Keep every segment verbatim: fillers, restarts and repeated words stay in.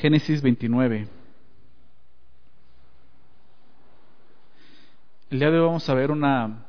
Génesis veintinueve. El día de hoy vamos a ver una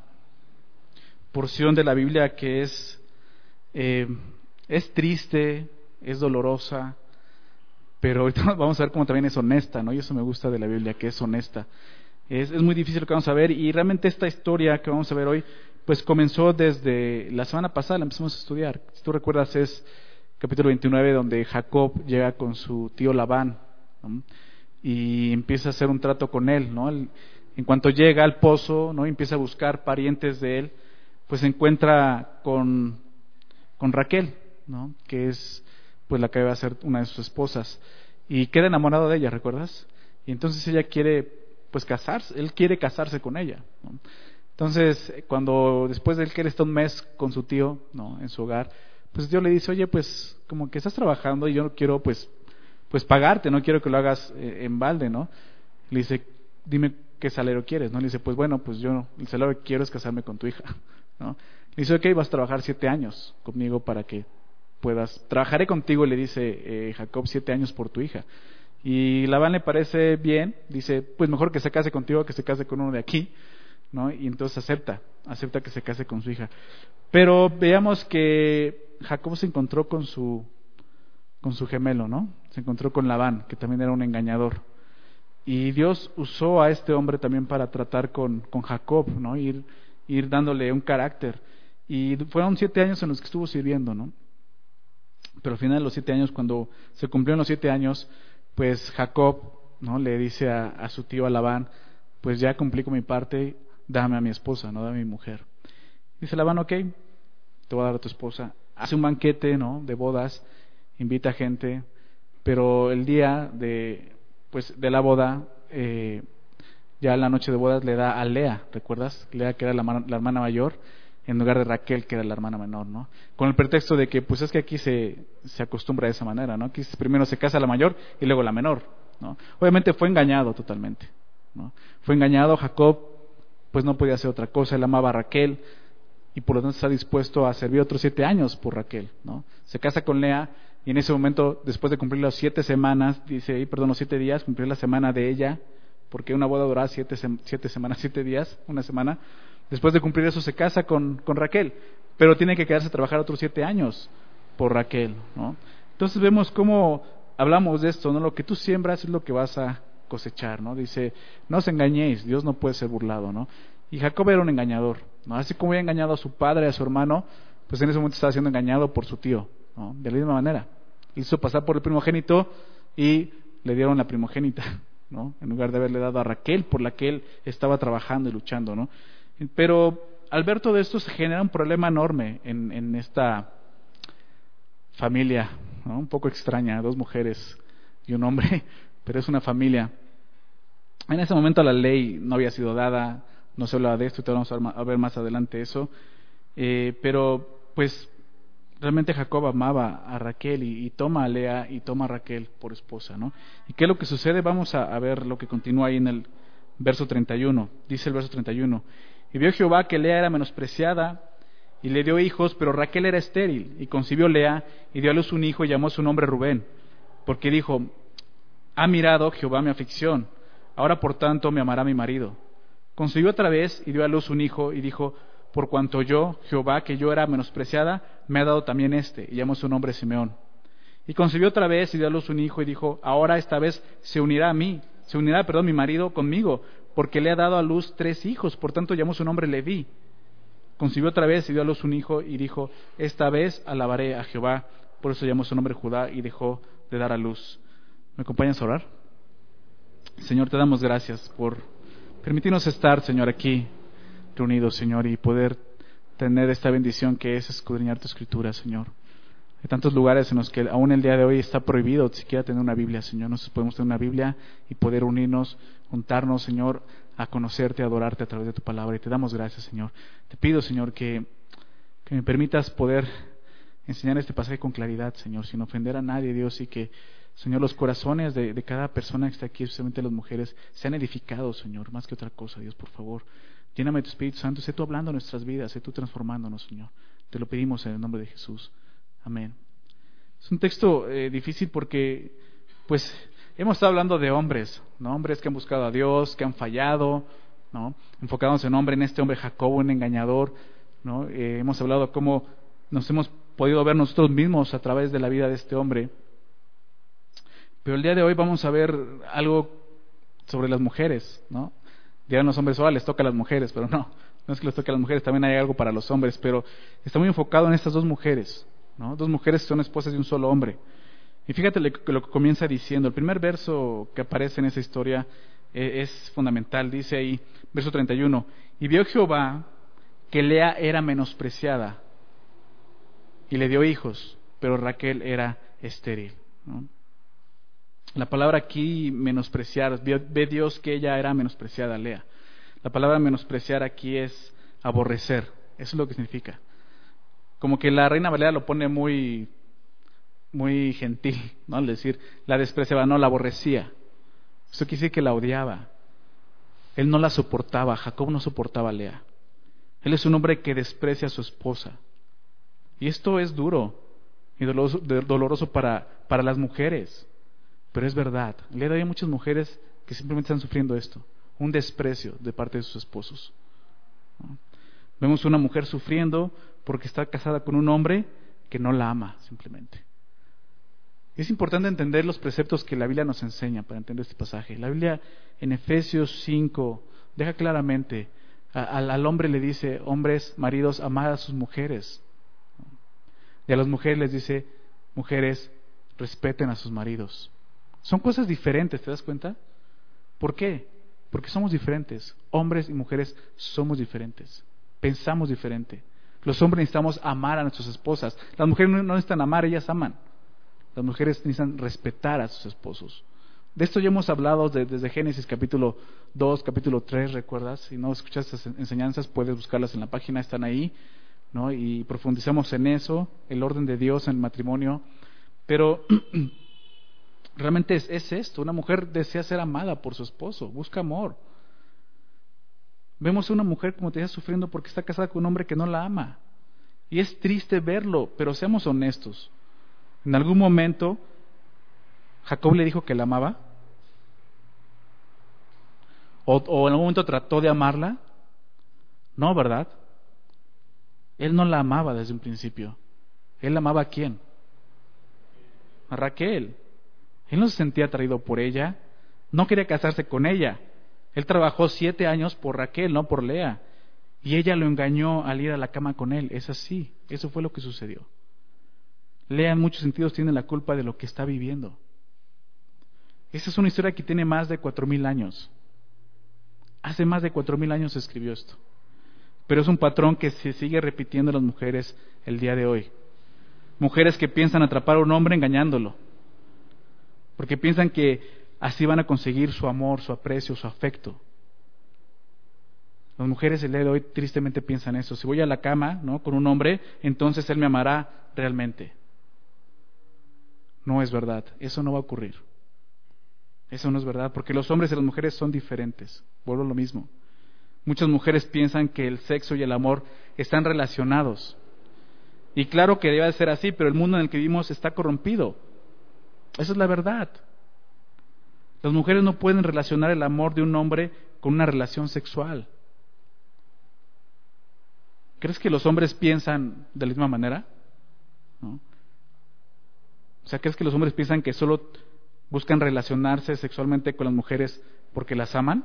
porción de la Biblia que es, eh, es triste, es dolorosa, pero ahorita vamos a ver cómo también es honesta, ¿no? Y eso me gusta de la Biblia, que es honesta. Es, es muy difícil lo que vamos a ver, y realmente esta historia que vamos a ver hoy, pues comenzó desde la semana pasada, la empezamos a estudiar. Si tú recuerdas, es capítulo veintinueve, donde Jacob llega con su tío Labán, ¿no? Y empieza a hacer un trato con él, ¿no? Él, en cuanto llega al pozo, ¿no? Y empieza a buscar parientes de él, pues se encuentra con, con Raquel, ¿no? Que es pues la que va a ser una de sus esposas, y queda enamorado de ella, ¿recuerdas? Y entonces ella quiere pues casarse, él quiere casarse con ella, ¿no? Entonces, cuando después de él que él está un mes con su tío, ¿no? En su hogar, pues Dios le dice, oye, pues como que estás trabajando y yo no quiero pues pues pagarte, no quiero que lo hagas eh, en balde, ¿no? Le dice, dime qué salario quieres, ¿no? Le dice, pues bueno, pues yo el salario que quiero es casarme con tu hija, ¿no? Le dice, ok, vas a trabajar siete años conmigo para que puedas, trabajaré contigo, le dice eh, Jacob, siete años por tu hija. Y Labán le parece bien, dice, pues mejor que se case contigo que se case con uno de aquí, ¿no? Y entonces acepta, acepta que se case con su hija. Pero veamos que Jacob se encontró con su con su gemelo, ¿no? Se encontró con Labán, que también era un engañador. Y Dios usó a este hombre también para tratar con, con Jacob, ¿no? Ir, ir dándole un carácter. Y fueron siete años en los que estuvo sirviendo, ¿no? Pero al final de los siete años, cuando se cumplieron los siete años, pues Jacob, ¿no? Le dice a, a su tío, a Labán, pues ya cumplí con mi parte, dame a mi esposa, no dame a mi mujer. Dice Labán, ok, te voy a dar a tu esposa. Hace un banquete, ¿no? De bodas, invita gente, pero el día de pues de la boda, eh, ya la noche de bodas le da a Lea, ¿recuerdas? Lea, que era la, la hermana mayor, en lugar de Raquel, que era la hermana menor, ¿no? Con el pretexto de que pues es que aquí se, se acostumbra de esa manera, ¿no? Aquí primero se casa la mayor y luego la menor, ¿no? Obviamente fue engañado totalmente, ¿no? Fue engañado. Jacob pues no podía hacer otra cosa, él amaba a Raquel y por lo tanto está dispuesto a servir otros siete años por Raquel, ¿no? Se casa con Lea. Y en ese momento, después de cumplir las siete semanas, dice ahí, perdón, los siete días, cumplir la semana de ella, porque una boda duraba siete, siete semanas, siete días, una semana. Después de cumplir eso, se casa con, con Raquel, pero tiene que quedarse a trabajar otros siete años por Raquel, ¿no? Entonces vemos cómo hablamos de esto, ¿no? Lo que tú siembras es lo que vas a cosechar, ¿no? Dice, no os engañéis, Dios no puede ser burlado, ¿no? Y Jacob era un engañador, ¿no? Así como había engañado a su padre, a su hermano, pues en ese momento estaba siendo engañado por su tío, ¿no? De la misma manera, hizo pasar por el primogénito y le dieron la primogénita, ¿no? En lugar de haberle dado a Raquel, por la que él estaba trabajando y luchando, ¿no? Pero al ver todo esto se genera un problema enorme en, en esta familia, ¿no? Un poco extraña, dos mujeres y un hombre, pero es una familia. En ese momento la ley no había sido dada, no se hablaba de esto, y te vamos a ver más adelante eso, eh, pero pues realmente Jacob amaba a Raquel y, y toma a Lea y toma a Raquel por esposa, ¿no? ¿Y qué es lo que sucede? Vamos a, a ver lo que continúa ahí en el verso treinta y uno. Dice el verso treinta y uno: y vio Jehová que Lea era menospreciada y le dio hijos, pero Raquel era estéril, y concibió Lea y dio a luz un hijo y llamó su nombre Rubén, porque dijo, ha mirado Jehová mi aflicción, ahora por tanto me amará mi marido. Concibió otra vez y dio a luz un hijo y dijo, por cuanto yo, Jehová, que yo era menospreciada, me ha dado también este, y llamó su nombre Simeón. Y concibió otra vez y dio a luz un hijo y dijo, ahora esta vez se unirá a mí, se unirá, perdón, mi marido conmigo, porque le ha dado a luz tres hijos, por tanto llamó su nombre Leví. Concibió otra vez y dio a luz un hijo y dijo, esta vez alabaré a Jehová, por eso llamó su nombre Judá y dejó de dar a luz. ¿Me acompañas a orar? Señor, te damos gracias por permitirnos estar, Señor, aquí reunidos, Señor, y poder tener esta bendición que es escudriñar tu escritura, Señor. Hay tantos lugares en los que aún el día de hoy está prohibido siquiera tener una Biblia, Señor. Nosotros podemos tener una Biblia y poder unirnos, juntarnos, Señor, a conocerte, a adorarte a través de tu palabra. Y te damos gracias, Señor. Te pido, Señor, que, que me permitas poder enseñar este pasaje con claridad, Señor, sin ofender a nadie, Dios, y que, Señor, los corazones de, de cada persona que está aquí, especialmente las mujeres, sean edificados, Señor, más que otra cosa, Dios, por favor. Lléname de tu Espíritu Santo, sé tú hablando en nuestras vidas, sé tú transformándonos, Señor. Te lo pedimos en el nombre de Jesús. Amén. Es un texto eh, difícil porque pues hemos estado hablando de hombres, ¿no? Hombres que han buscado a Dios, que han fallado, ¿no? Enfocados en hombre, en este hombre Jacob, un engañador, ¿no? Eh, hemos hablado de cómo nos hemos podido ver nosotros mismos a través de la vida de este hombre. Pero el día de hoy vamos a ver algo sobre las mujeres, ¿no? Dirán los hombres, oh, les toca a las mujeres, pero no, no es que les toque a las mujeres, también hay algo para los hombres, pero está muy enfocado en estas dos mujeres, ¿no? Dos mujeres que son esposas de un solo hombre. Y fíjate lo que comienza diciendo. El primer verso que aparece en esa historia eh, es fundamental. Dice ahí, verso treinta y uno, y vio Jehová que Lea era menospreciada y le dio hijos, pero Raquel era estéril, ¿no? La palabra aquí, menospreciar, ve Dios que ella era menospreciada, Lea. La palabra menospreciar aquí es aborrecer, eso es lo que significa. Como que la Reina Valera lo pone muy, muy gentil, ¿no? Al decir, la despreciaba, no, la aborrecía. Eso quiere decir que la odiaba. Él no la soportaba, Jacob no soportaba a Lea. Él es un hombre que desprecia a su esposa. Y esto es duro y doloroso, doloroso para, para las mujeres. Pero es verdad, el día de hoy hay muchas mujeres que simplemente están sufriendo esto, un desprecio de parte de sus esposos, ¿no? Vemos una mujer sufriendo porque está casada con un hombre que no la ama, simplemente. Es importante entender los preceptos que la Biblia nos enseña para entender este pasaje. La Biblia en Efesios cinco deja claramente, a, a, al hombre le dice, hombres, maridos, amad a sus mujeres. Y a las mujeres les dice, mujeres, respeten a sus maridos. Son cosas diferentes, ¿te das cuenta? ¿Por qué? Porque somos diferentes. Hombres y mujeres somos diferentes. Pensamos diferente. Los hombres necesitamos amar a nuestras esposas. Las mujeres no necesitan amar, ellas aman. Las mujeres necesitan respetar a sus esposos. De esto ya hemos hablado de, desde Génesis capítulo dos, capítulo tres, ¿recuerdas? Si no escuchas estas enseñanzas, puedes buscarlas en la página, están ahí, ¿no? Y profundizamos en eso, el orden de Dios en el matrimonio. Pero realmente es, es esto, una mujer desea ser amada por su esposo, busca amor. Vemos a una mujer, como te decía, sufriendo porque está casada con un hombre que no la ama. Y es triste verlo, pero seamos honestos. En algún momento, Jacob le dijo que la amaba. O, o en algún momento trató de amarla. No, ¿verdad? Él no la amaba desde un principio. Él amaba ¿a quién? A Raquel. Él no se sentía atraído por ella, no quería casarse con ella. Él trabajó siete años por Raquel, no por Lea. Y ella lo engañó al ir a la cama con él. Es así, eso fue lo que sucedió. Lea en muchos sentidos tiene la culpa de lo que está viviendo. Esa es una historia que tiene más de cuatro mil años. Hace más de cuatro mil años se escribió esto. Pero es un patrón que se sigue repitiendo en las mujeres el día de hoy. Mujeres que piensan atrapar a un hombre engañándolo. Porque piensan que así van a conseguir su amor, su aprecio, su afecto. Las mujeres el día de hoy tristemente piensan eso. Si voy a la cama, ¿no?, con un hombre, entonces él me amará realmente. No es verdad, eso no va a ocurrir. Eso no es verdad, porque los hombres y las mujeres son diferentes. Vuelvo a lo mismo. Muchas mujeres piensan que el sexo y el amor están relacionados. Y claro que debe de ser así, pero el mundo en el que vivimos está corrompido. Esa es la verdad. Las mujeres no pueden relacionar el amor de un hombre con una relación sexual. ¿Crees que los hombres piensan de la misma manera? ¿No? O sea, ¿crees que los hombres piensan que solo buscan relacionarse sexualmente con las mujeres porque las aman?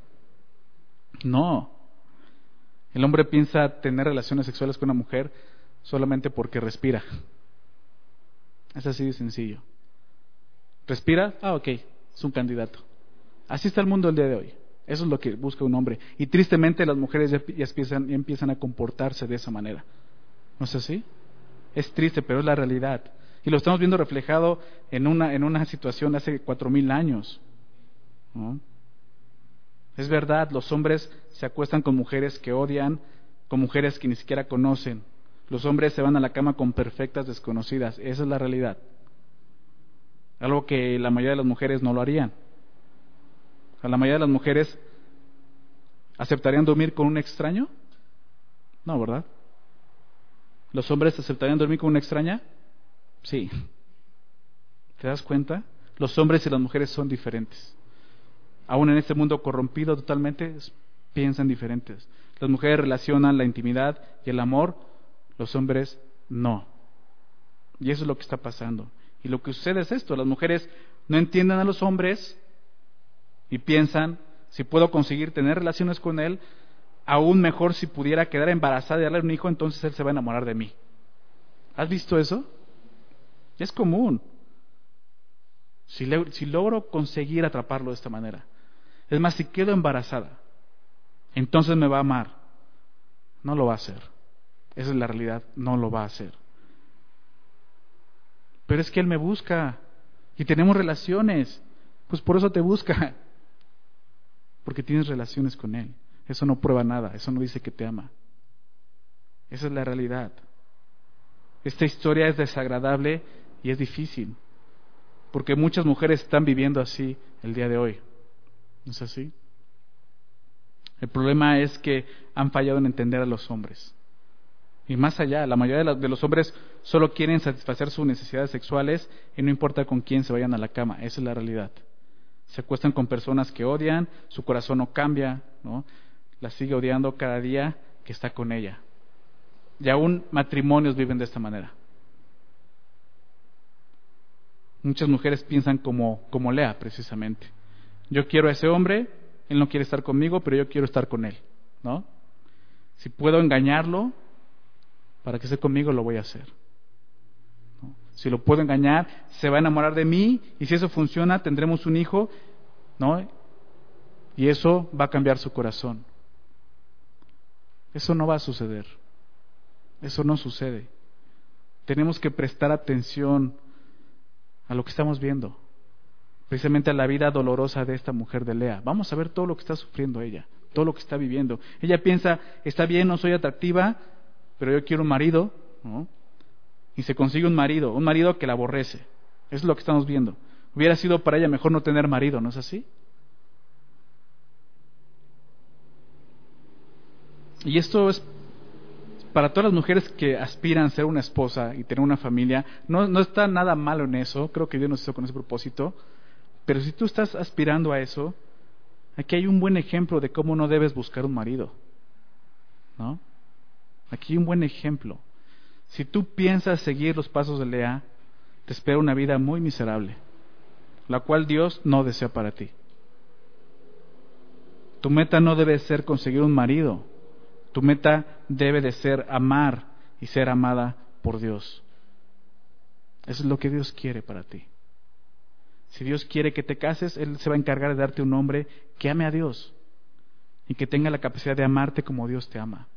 No. El hombre piensa tener relaciones sexuales con una mujer solamente porque respira. Es así de sencillo. ¿Respira? Ah, ok, es un candidato. Así está el mundo el día de hoy. Eso es lo que busca un hombre. Y tristemente las mujeres ya, ya, empiezan, ya empiezan a comportarse de esa manera. ¿No es así? Es triste, pero es la realidad. Y lo estamos viendo reflejado en una, en una situación de hace cuatro mil años, ¿no? Es verdad, los hombres se acuestan con mujeres que odian, con mujeres que ni siquiera conocen. Los hombres se van a la cama con perfectas desconocidas. Esa es la realidad. Algo que la mayoría de las mujeres no lo harían. ¿A la mayoría de las mujeres aceptarían dormir con un extraño? No, ¿verdad? ¿Los hombres aceptarían dormir con una extraña? Sí. ¿Te das cuenta? Los hombres y las mujeres son diferentes. Aún en este mundo corrompido totalmente, piensan diferentes. Las mujeres relacionan la intimidad y el amor, los hombres no. Y eso es lo que está pasando. Y lo que sucede es esto: las mujeres no entienden a los hombres y piensan, si puedo conseguir tener relaciones con él, aún mejor si pudiera quedar embarazada y darle un hijo, entonces él se va a enamorar de mí. ¿Has visto eso? Es común. Si, le, si logro conseguir atraparlo de esta manera, es más, si quedo embarazada, entonces me va a amar. No lo va a hacer. Esa es la realidad, no lo va a hacer. Pero es que él me busca y tenemos relaciones. Pues por eso te busca, porque tienes relaciones con él. Eso no prueba nada, eso no dice que te ama. Esa es la realidad. Esta historia es desagradable y es difícil, porque muchas mujeres están viviendo así el día de hoy. ¿No es así? El problema es que han fallado en entender a los hombres. Y más allá, la mayoría de, la, de los hombres solo quieren satisfacer sus necesidades sexuales y no importa con quién se vayan a la cama. Esa es la realidad. Se acuestan con personas que odian, su corazón no cambia, ¿no? La sigue odiando cada día que está con ella. Y aún matrimonios viven de esta manera. Muchas mujeres piensan como, como Lea, precisamente. Yo quiero a ese hombre, él no quiere estar conmigo, pero yo quiero estar con él, ¿no? Si puedo engañarlo para que esté conmigo, lo voy a hacer, ¿no? Si lo puedo engañar, se va a enamorar de mí, y si eso funciona, tendremos un hijo, ¿no? Y eso va a cambiar su corazón. Eso no va a suceder. Eso no sucede. Tenemos que prestar atención a lo que estamos viendo, precisamente a la vida dolorosa de esta mujer de Lea. Vamos a ver todo lo que está sufriendo ella, todo lo que está viviendo. Ella piensa, está bien, no soy atractiva, pero yo quiero un marido, ¿no? Y se consigue un marido, un marido que la aborrece. Eso es lo que estamos viendo. Hubiera sido para ella mejor no tener marido, ¿no es así? Y esto es para todas las mujeres que aspiran a ser una esposa y tener una familia. No, no está nada malo en eso, creo que Dios nos hizo con ese propósito. Pero si tú estás aspirando a eso, aquí hay un buen ejemplo de cómo no debes buscar un marido, ¿no? Aquí hay un buen ejemplo. Si tú piensas seguir los pasos de Lea, te espera una vida muy miserable, la cual Dios no desea para ti. Tu meta no debe ser conseguir un marido. Tu meta debe de ser amar y ser amada por Dios. Eso es lo que Dios quiere para ti. Si Dios quiere que te cases, Él se va a encargar de darte un hombre que ame a Dios y que tenga la capacidad de amarte como Dios te ama.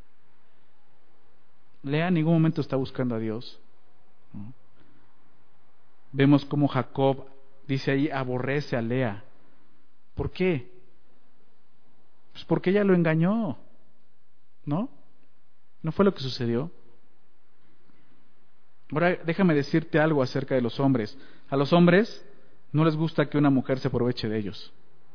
Lea en ningún momento está buscando a Dios, ¿no? Vemos cómo Jacob, dice ahí, aborrece a Lea. ¿Por qué? Pues porque ella lo engañó, ¿no? ¿No fue lo que sucedió? Ahora déjame decirte algo acerca de los hombres. A los hombres no les gusta que una mujer se aproveche de ellos.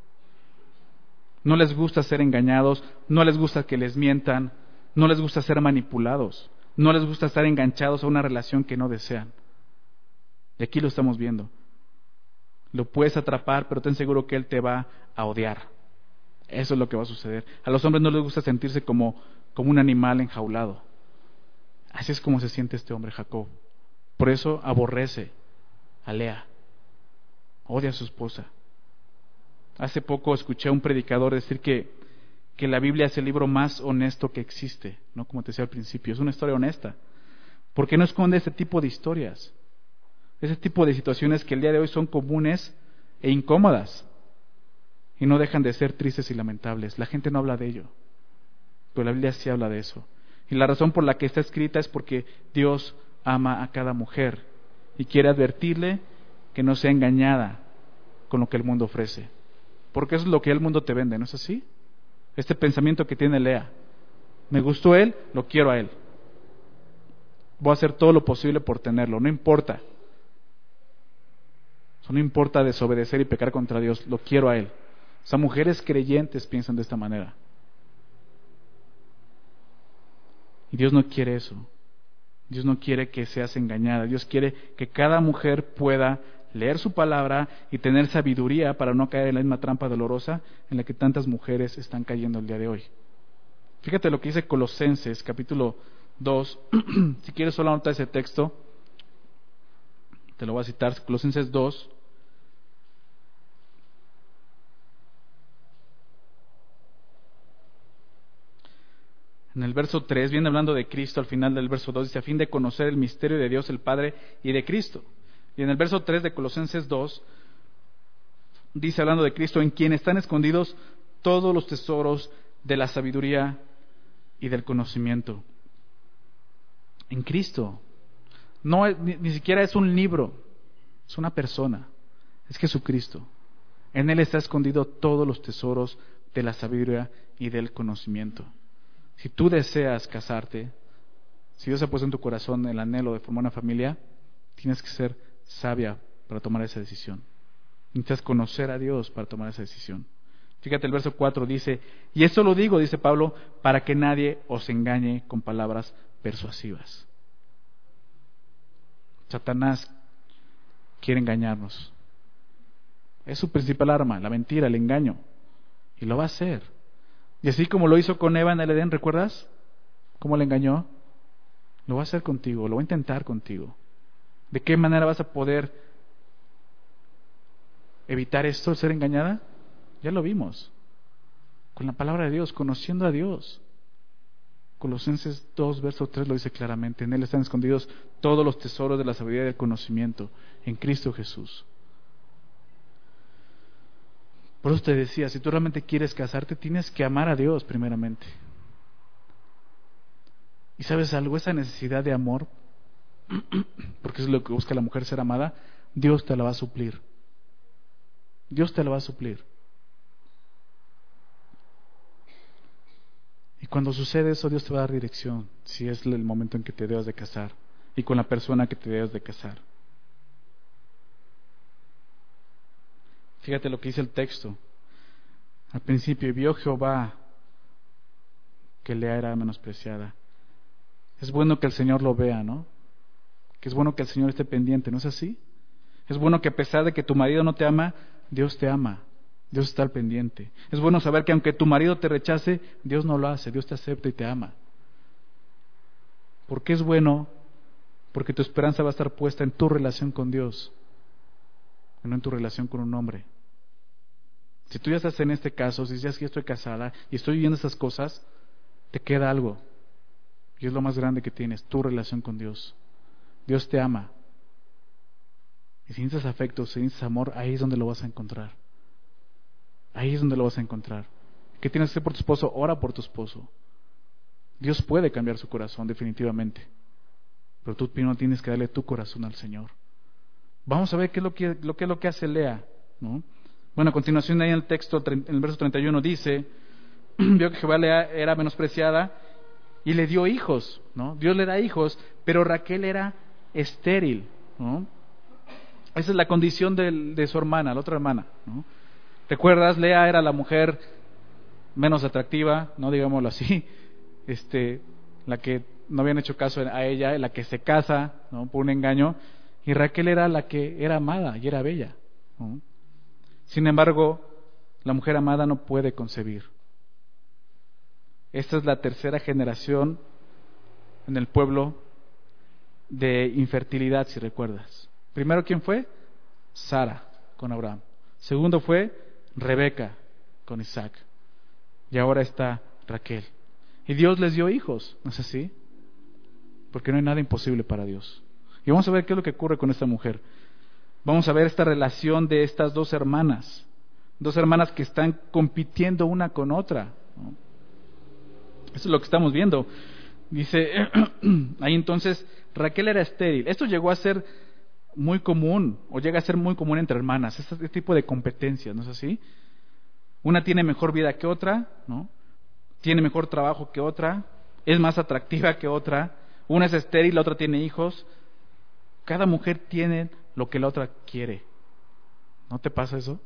No les gusta ser engañados, no les gusta que les mientan, no les gusta ser manipulados, no les gusta estar enganchados a una relación que no desean. Y aquí lo estamos viendo. Lo puedes atrapar, pero ten seguro que él te va a odiar. Eso es lo que va a suceder. A los hombres no les gusta sentirse como, como un animal enjaulado. Así es como se siente este hombre, Jacob. Por eso aborrece a Lea. Odia a su esposa. Hace poco escuché a un predicador decir que, que la Biblia es el libro más honesto que existe, ¿no? Como te decía al principio, es una historia honesta. ¿Por qué no esconde este tipo de historias? Ese tipo de situaciones que el día de hoy son comunes e incómodas y no dejan de ser tristes y lamentables. La gente no habla de ello, pero la Biblia sí habla de eso. Y la razón por la que está escrita es porque Dios ama a cada mujer y quiere advertirle que no sea engañada con lo que el mundo ofrece. Porque eso es lo que el mundo te vende, ¿no es así? Este pensamiento que tiene Lea. Me gustó él, lo quiero a él. Voy a hacer todo lo posible por tenerlo, no importa. No importa desobedecer y pecar contra Dios, lo quiero a él. O sea, mujeres creyentes piensan de esta manera. Y Dios no quiere eso. Dios no quiere que seas engañada. Dios quiere que cada mujer pueda leer su palabra y tener sabiduría para no caer en la misma trampa dolorosa en la que tantas mujeres están cayendo el día de hoy. Fíjate lo que dice Colosenses capítulo dos. Si quieres solo anota ese texto, te lo voy a citar. Colosenses dos. En el verso tres viene hablando de Cristo. Al final del verso dos dice: a fin de conocer el misterio de Dios el Padre y de Cristo. Y en el verso tres de Colosenses dos dice, hablando de Cristo, en quien están escondidos todos los tesoros de la sabiduría y del conocimiento. En Cristo. No, ni, ni siquiera es un libro, es una persona, es Jesucristo. En Él está escondido todos los tesoros de la sabiduría y del conocimiento. Si tú deseas casarte, si Dios ha puesto en tu corazón el anhelo de formar una familia, tienes que ser sabia para tomar esa decisión. Necesitas conocer a Dios para tomar esa decisión. Fíjate, el verso cuatro dice: y esto lo digo, dice Pablo, para que nadie os engañe con palabras persuasivas. Satanás quiere engañarnos. Es su principal arma, la mentira, el engaño. Y lo va a hacer. Y así como lo hizo con Eva en el Edén, ¿recuerdas? ¿Cómo le engañó? Lo va a hacer contigo, lo va a intentar contigo. ¿De qué manera vas a poder evitar esto, ser engañada? Ya lo vimos. Con la palabra de Dios, conociendo a Dios. Colosenses dos, verso tres lo dice claramente. En Él están escondidos todos los tesoros de la sabiduría y del conocimiento, en Cristo Jesús. Por eso te decía, si tú realmente quieres casarte, tienes que amar a Dios primeramente. Y sabes algo, esa necesidad de amor, porque es lo que busca la mujer, ser amada, Dios te la va a suplir. Dios te la va a suplir. Y cuando sucede eso, Dios te va a dar dirección, si es el momento en que te debas de casar, y con la persona que te debes de casar. Fíjate lo que dice el texto. Al principio, vio Jehová que Lea era menospreciada. Es bueno que el Señor lo vea, ¿no? Que es bueno que el Señor esté pendiente, ¿no es así? Es bueno que a pesar de que tu marido no te ama, Dios te ama. Dios está al pendiente. Es bueno saber que aunque tu marido te rechace, Dios no lo hace, Dios te acepta y te ama. ¿Por qué es bueno? Porque tu esperanza va a estar puesta en tu relación con Dios, no en tu relación con un hombre. Si tú ya estás en este caso, si ya estoy casada y estoy viviendo esas cosas, te queda algo. Y es lo más grande que tienes, tu relación con Dios. Dios te ama. Y si necesitas afecto, si necesitas amor, ahí es donde lo vas a encontrar. Ahí es donde lo vas a encontrar. ¿Qué tienes que hacer por tu esposo? Ora por tu esposo. Dios puede cambiar su corazón, definitivamente. Pero tú primero tienes que darle tu corazón al Señor. Vamos a ver qué es lo que, lo que, es lo que hace Lea, ¿no? Bueno, a continuación ahí en el texto, en el verso treinta y uno dice, vio que Jehová Lea era menospreciada y le dio hijos, ¿no? Dios le da hijos, pero Raquel era estéril, ¿no? Esa es la condición de, de su hermana, la otra hermana, ¿no? ¿Recuerdas? Lea era la mujer menos atractiva, no digámoslo así, este, la que no habían hecho caso a ella, la que se casa, ¿no? Por un engaño, y Raquel era la que era amada y era bella, ¿no? Sin embargo, la mujer amada no puede concebir. Esta es la tercera generación en el pueblo de infertilidad, si recuerdas. Primero, ¿quién fue? Sara, con Abraham. Segundo fue Rebeca, con Isaac. Y ahora está Raquel. Y Dios les dio hijos, ¿no es así? Porque no hay nada imposible para Dios. Y vamos a ver qué es lo que ocurre con esta mujer. Vamos a ver esta relación de estas dos hermanas. Dos hermanas que están compitiendo una con otra, ¿no? Eso es lo que estamos viendo. Dice, ahí entonces, Raquel era estéril. Esto llegó a ser muy común, o llega a ser muy común entre hermanas, este, este tipo de competencias, ¿no es así? Una tiene mejor vida que otra, ¿no? Tiene mejor trabajo que otra, es más atractiva que otra, una es estéril, la otra tiene hijos. Cada mujer tiene lo que la otra quiere. ¿No te pasa eso?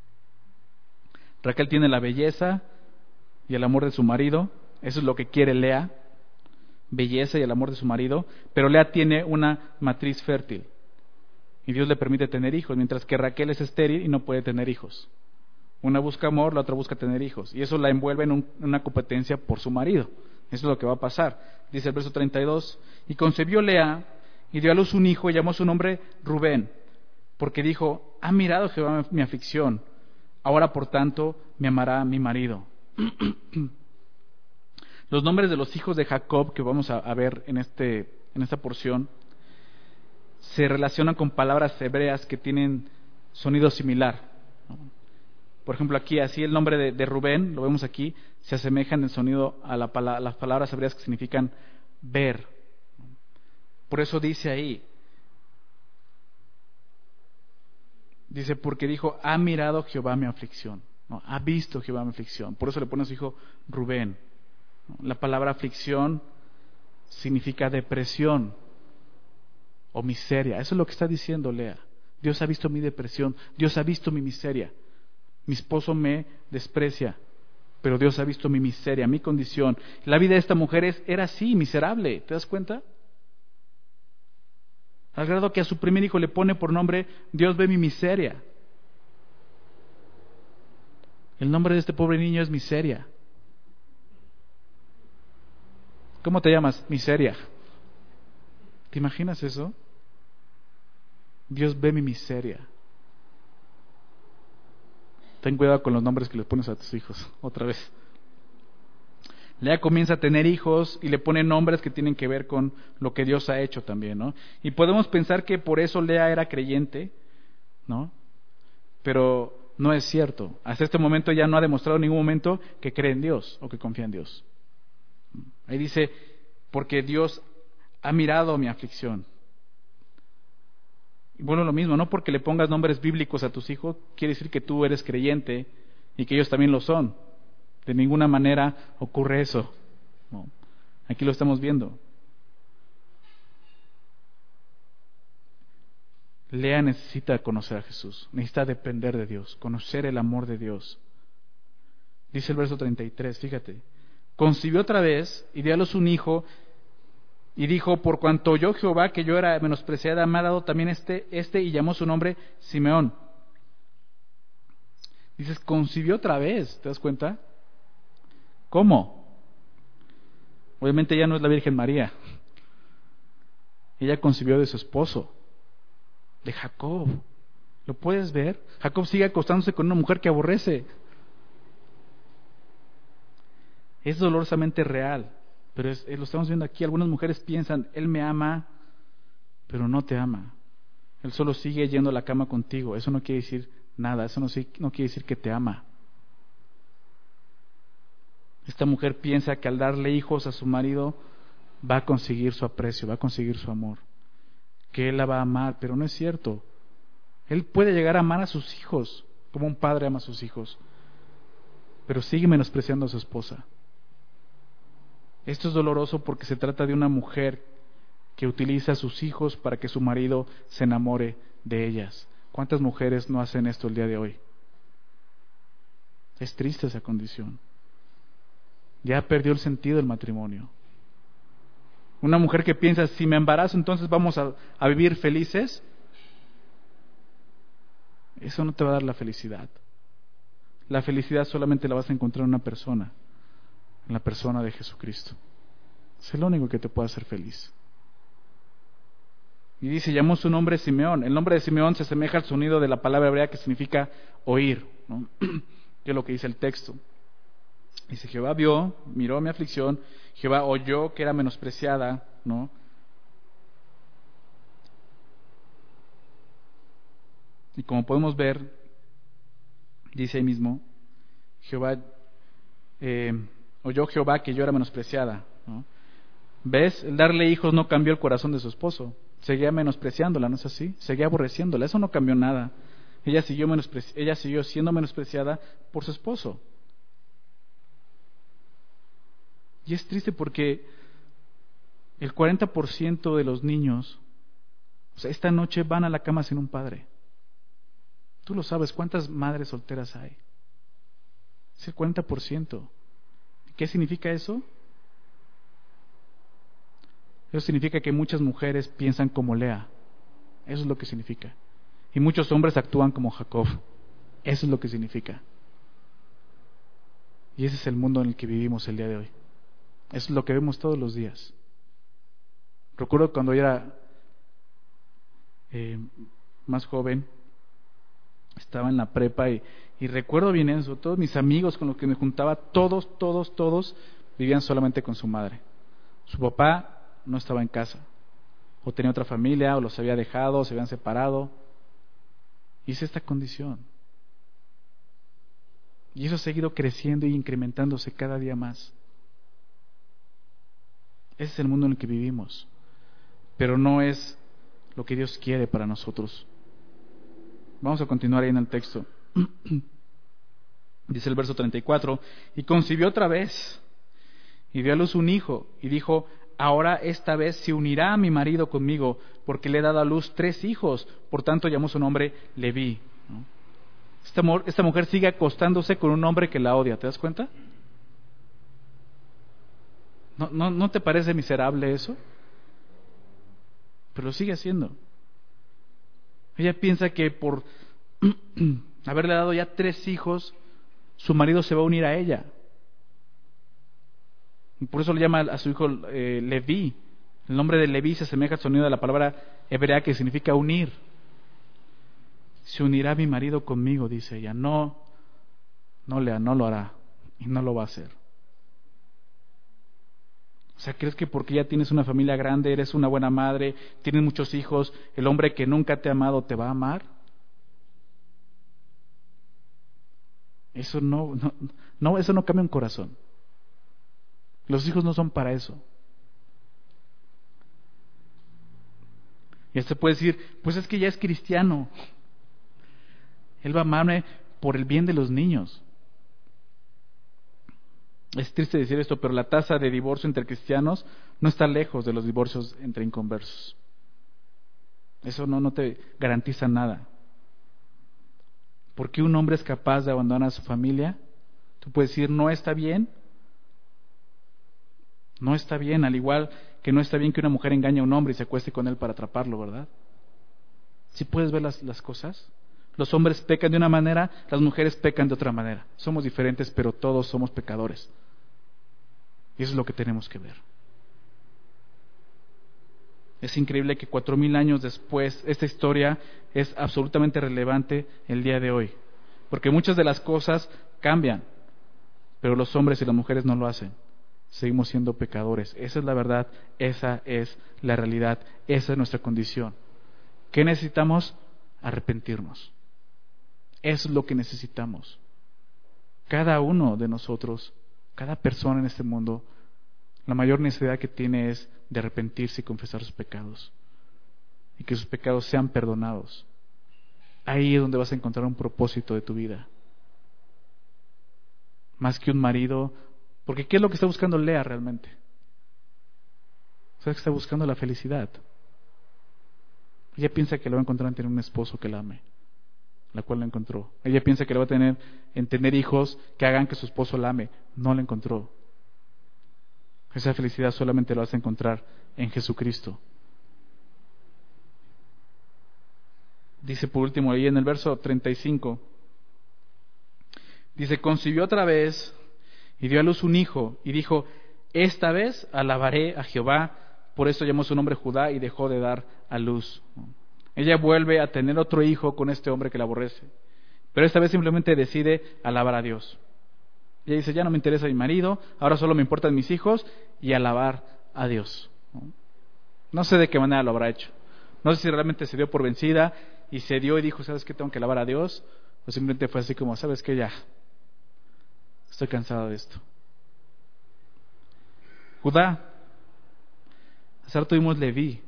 Raquel tiene la belleza y el amor de su marido, eso es lo que quiere Lea, belleza y el amor de su marido, pero Lea tiene una matriz fértil. y Dios le permite tener hijos, mientras que Raquel es estéril y no puede tener hijos. Una busca amor, la otra busca tener hijos, y eso la envuelve en un, una competencia por su marido. Eso es lo que va a pasar. Dice el verso treinta y dos, y concebió Lea y dio a luz un hijo y llamó su nombre Rubén, porque dijo, ha mirado Jehová mi aflicción, ahora por tanto me amará mi marido. Los nombres de los hijos de Jacob que vamos a, a ver en, este, en esta porción se relacionan con palabras hebreas que tienen sonido similar. Por ejemplo, aquí, así el nombre de, de Rubén, lo vemos aquí, se asemeja en el sonido a, la, a las palabras hebreas que significan ver. Por eso dice ahí, dice, porque dijo, ha mirado Jehová mi aflicción, ¿no? Ha visto Jehová mi aflicción. Por eso le pone a su hijo Rubén. ¿No? La palabra aflicción significa depresión o miseria. Eso es lo que está diciendo Lea. Dios ha visto mi depresión, Dios ha visto mi miseria. Mi esposo me desprecia, pero Dios ha visto mi miseria, mi condición. La vida de esta mujer es, era así, miserable. ¿Te das cuenta? Al grado que a su primer hijo le pone por nombre, Dios ve mi miseria. El nombre de este pobre niño es miseria. ¿Cómo te llamas? Miseria. ¿Te imaginas eso? Dios ve mi miseria. Ten cuidado con los nombres que les pones a tus hijos, otra vez. Lea comienza a tener hijos y le pone nombres que tienen que ver con lo que Dios ha hecho también, ¿no? Y podemos pensar que por eso Lea era creyente, ¿no? Pero no es cierto. Hasta este momento ella no ha demostrado en ningún momento que cree en Dios o que confía en Dios. Ahí dice, porque Dios ha mirado mi aflicción. Y bueno, lo mismo, no porque le pongas nombres bíblicos a tus hijos, quiere decir que tú eres creyente y que ellos también lo son. De ninguna manera ocurre eso. No. Aquí lo estamos viendo. Lea necesita conocer a Jesús, necesita depender de Dios, conocer el amor de Dios. Dice el verso treinta y tres, fíjate. Concibió otra vez y dio a luz un hijo y dijo, por cuanto oyó Jehová que yo era menospreciada, me ha dado también este, este y llamó su nombre Simeón. Dices, concibió otra vez, ¿te das cuenta? ¿Cómo? Obviamente ella no es la Virgen María. Ella concibió de su esposo, de Jacob. ¿Lo puedes ver? Jacob sigue acostándose con una mujer que aborrece. Es dolorosamente real, pero es, lo estamos viendo aquí. Algunas mujeres piensan, él me ama, pero no te ama. Él solo sigue yendo a la cama contigo. Eso no quiere decir nada, eso no, no quiere decir que te ama. Esta mujer piensa que al darle hijos a su marido va a conseguir su aprecio, va a conseguir su amor, que él la va a amar, pero no es cierto. Él puede llegar a amar a sus hijos como un padre ama a sus hijos, pero sigue menospreciando a su esposa. Esto es doloroso porque se trata de una mujer que utiliza a sus hijos para que su marido se enamore de ellas. ¿Cuántas mujeres no hacen esto el día de hoy? Es triste esa condición. Ya perdió el sentido del matrimonio. Una mujer que piensa, si me embarazo entonces vamos a, a vivir felices. Eso no te va a dar la felicidad. La felicidad solamente la vas a encontrar en una persona, en la persona de Jesucristo. Es el único que te puede hacer feliz. Y dice, llamó su nombre Simeón. El nombre de Simeón se asemeja al sonido de la palabra hebrea que significa oír, ¿no? Que es lo que dice el texto. Dice, Jehová vio, miró mi aflicción, Jehová oyó que era menospreciada, ¿no? Y como podemos ver, dice ahí mismo, Jehová, eh, oyó Jehová que yo era menospreciada, ¿no? ¿Ves? El darle hijos no cambió el corazón de su esposo. Seguía menospreciándola, ¿no es así? Seguía aborreciéndola, eso no cambió nada. Ella siguió, menospreci- ella siguió siendo menospreciada por su esposo. Y es triste porque el cuarenta por ciento de los niños, o sea, esta noche van a la cama sin un padre. Tú lo sabes, ¿cuántas madres solteras hay? Es el cuarenta por ciento. ¿Qué significa eso? Eso significa que muchas mujeres piensan como Lea. Eso es lo que significa. Y muchos hombres actúan como Jacob. Eso es lo que significa. Y ese es el mundo en el que vivimos el día de hoy. Eso es lo que vemos todos los días. Recuerdo cuando yo era eh, más joven, estaba en la prepa y, y recuerdo bien eso. Todos mis amigos con los que me juntaba, todos, todos, todos vivían solamente con su madre. Su papá no estaba en casa, o tenía otra familia, o los había dejado, o se habían separado. Y es esta condición. Y eso ha seguido creciendo y incrementándose cada día más. Ese es el mundo en el que vivimos. Pero no es lo que Dios quiere para nosotros. Vamos a continuar ahí en el texto. Dice el verso treinta y cuatro: y concibió otra vez, y dio a luz un hijo, y dijo: ahora esta vez se unirá a mi marido conmigo, porque le he dado a luz tres hijos. Por tanto llamó su nombre Leví. ¿No? Esta, esta mujer sigue acostándose con un hombre que la odia. ¿Te das cuenta? ¿No, no, ¿No te parece miserable eso? Pero lo sigue haciendo. Ella piensa que por haberle dado ya tres hijos, su marido se va a unir a ella. Y por eso le llama a su hijo eh, Leví. El nombre de Leví se asemeja al sonido de la palabra hebrea que significa unir. Se unirá mi marido conmigo, dice ella. No, no, Lea, no lo hará. Y no lo va a hacer. O sea, ¿crees que porque ya tienes una familia grande, eres una buena madre, tienes muchos hijos, el hombre que nunca te ha amado te va a amar? Eso no, no, no, eso no cambia un corazón. Los hijos no son para eso. Y usted puede decir, pues es que ya es cristiano. Él va a amarme por el bien de los niños. Es triste decir esto, pero la tasa de divorcio entre cristianos no está lejos de los divorcios entre inconversos. Eso no, no te garantiza nada. Porque un hombre es capaz de abandonar a su familia, tú puedes decir, no está bien. No está bien, al igual que no está bien que una mujer engañe a un hombre y se acueste con él para atraparlo, ¿verdad? ¿Sí puedes ver las, las cosas? Los hombres pecan de una manera, las mujeres pecan de otra manera. Somos diferentes, pero todos somos pecadores. Y eso es lo que tenemos que ver. Es increíble que cuatro mil años después, esta historia es absolutamente relevante el día de hoy. Porque muchas de las cosas cambian, pero los hombres y las mujeres no lo hacen. Seguimos siendo pecadores. Esa es la verdad, esa es la realidad, esa es nuestra condición. ¿Qué necesitamos? Arrepentirnos. Eso es lo que necesitamos. Cada uno de nosotros, cada persona en este mundo, la mayor necesidad que tiene es de arrepentirse y confesar sus pecados. Y que sus pecados sean perdonados. Ahí es donde vas a encontrar un propósito de tu vida. Más que un marido. Porque ¿qué es lo que está buscando Lea realmente? ¿Sabes que está buscando la felicidad? Ella piensa que lo va a encontrar en tener un esposo que la ame, la cual la encontró. Ella piensa que lo va a tener en tener hijos que hagan que su esposo la ame. No la encontró. Esa felicidad solamente la vas a encontrar en Jesucristo. Dice por último ahí en el verso treinta y cinco, dice, concibió otra vez y dio a luz un hijo, y dijo, esta vez alabaré a Jehová. Por eso llamó su nombre Judá y dejó de dar a luz. Ella vuelve a tener otro hijo con este hombre que la aborrece, pero esta vez simplemente decide alabar a Dios. Ella dice, ya no me interesa mi marido, ahora solo me importan mis hijos y alabar a Dios. No sé de qué manera lo habrá hecho. No sé si realmente se dio por vencida y se dio y dijo, ¿sabes qué? Tengo que alabar a Dios. O simplemente fue así como, ¿sabes qué? Ya estoy cansado de esto. Judá. Hace rato tuvimos Leví.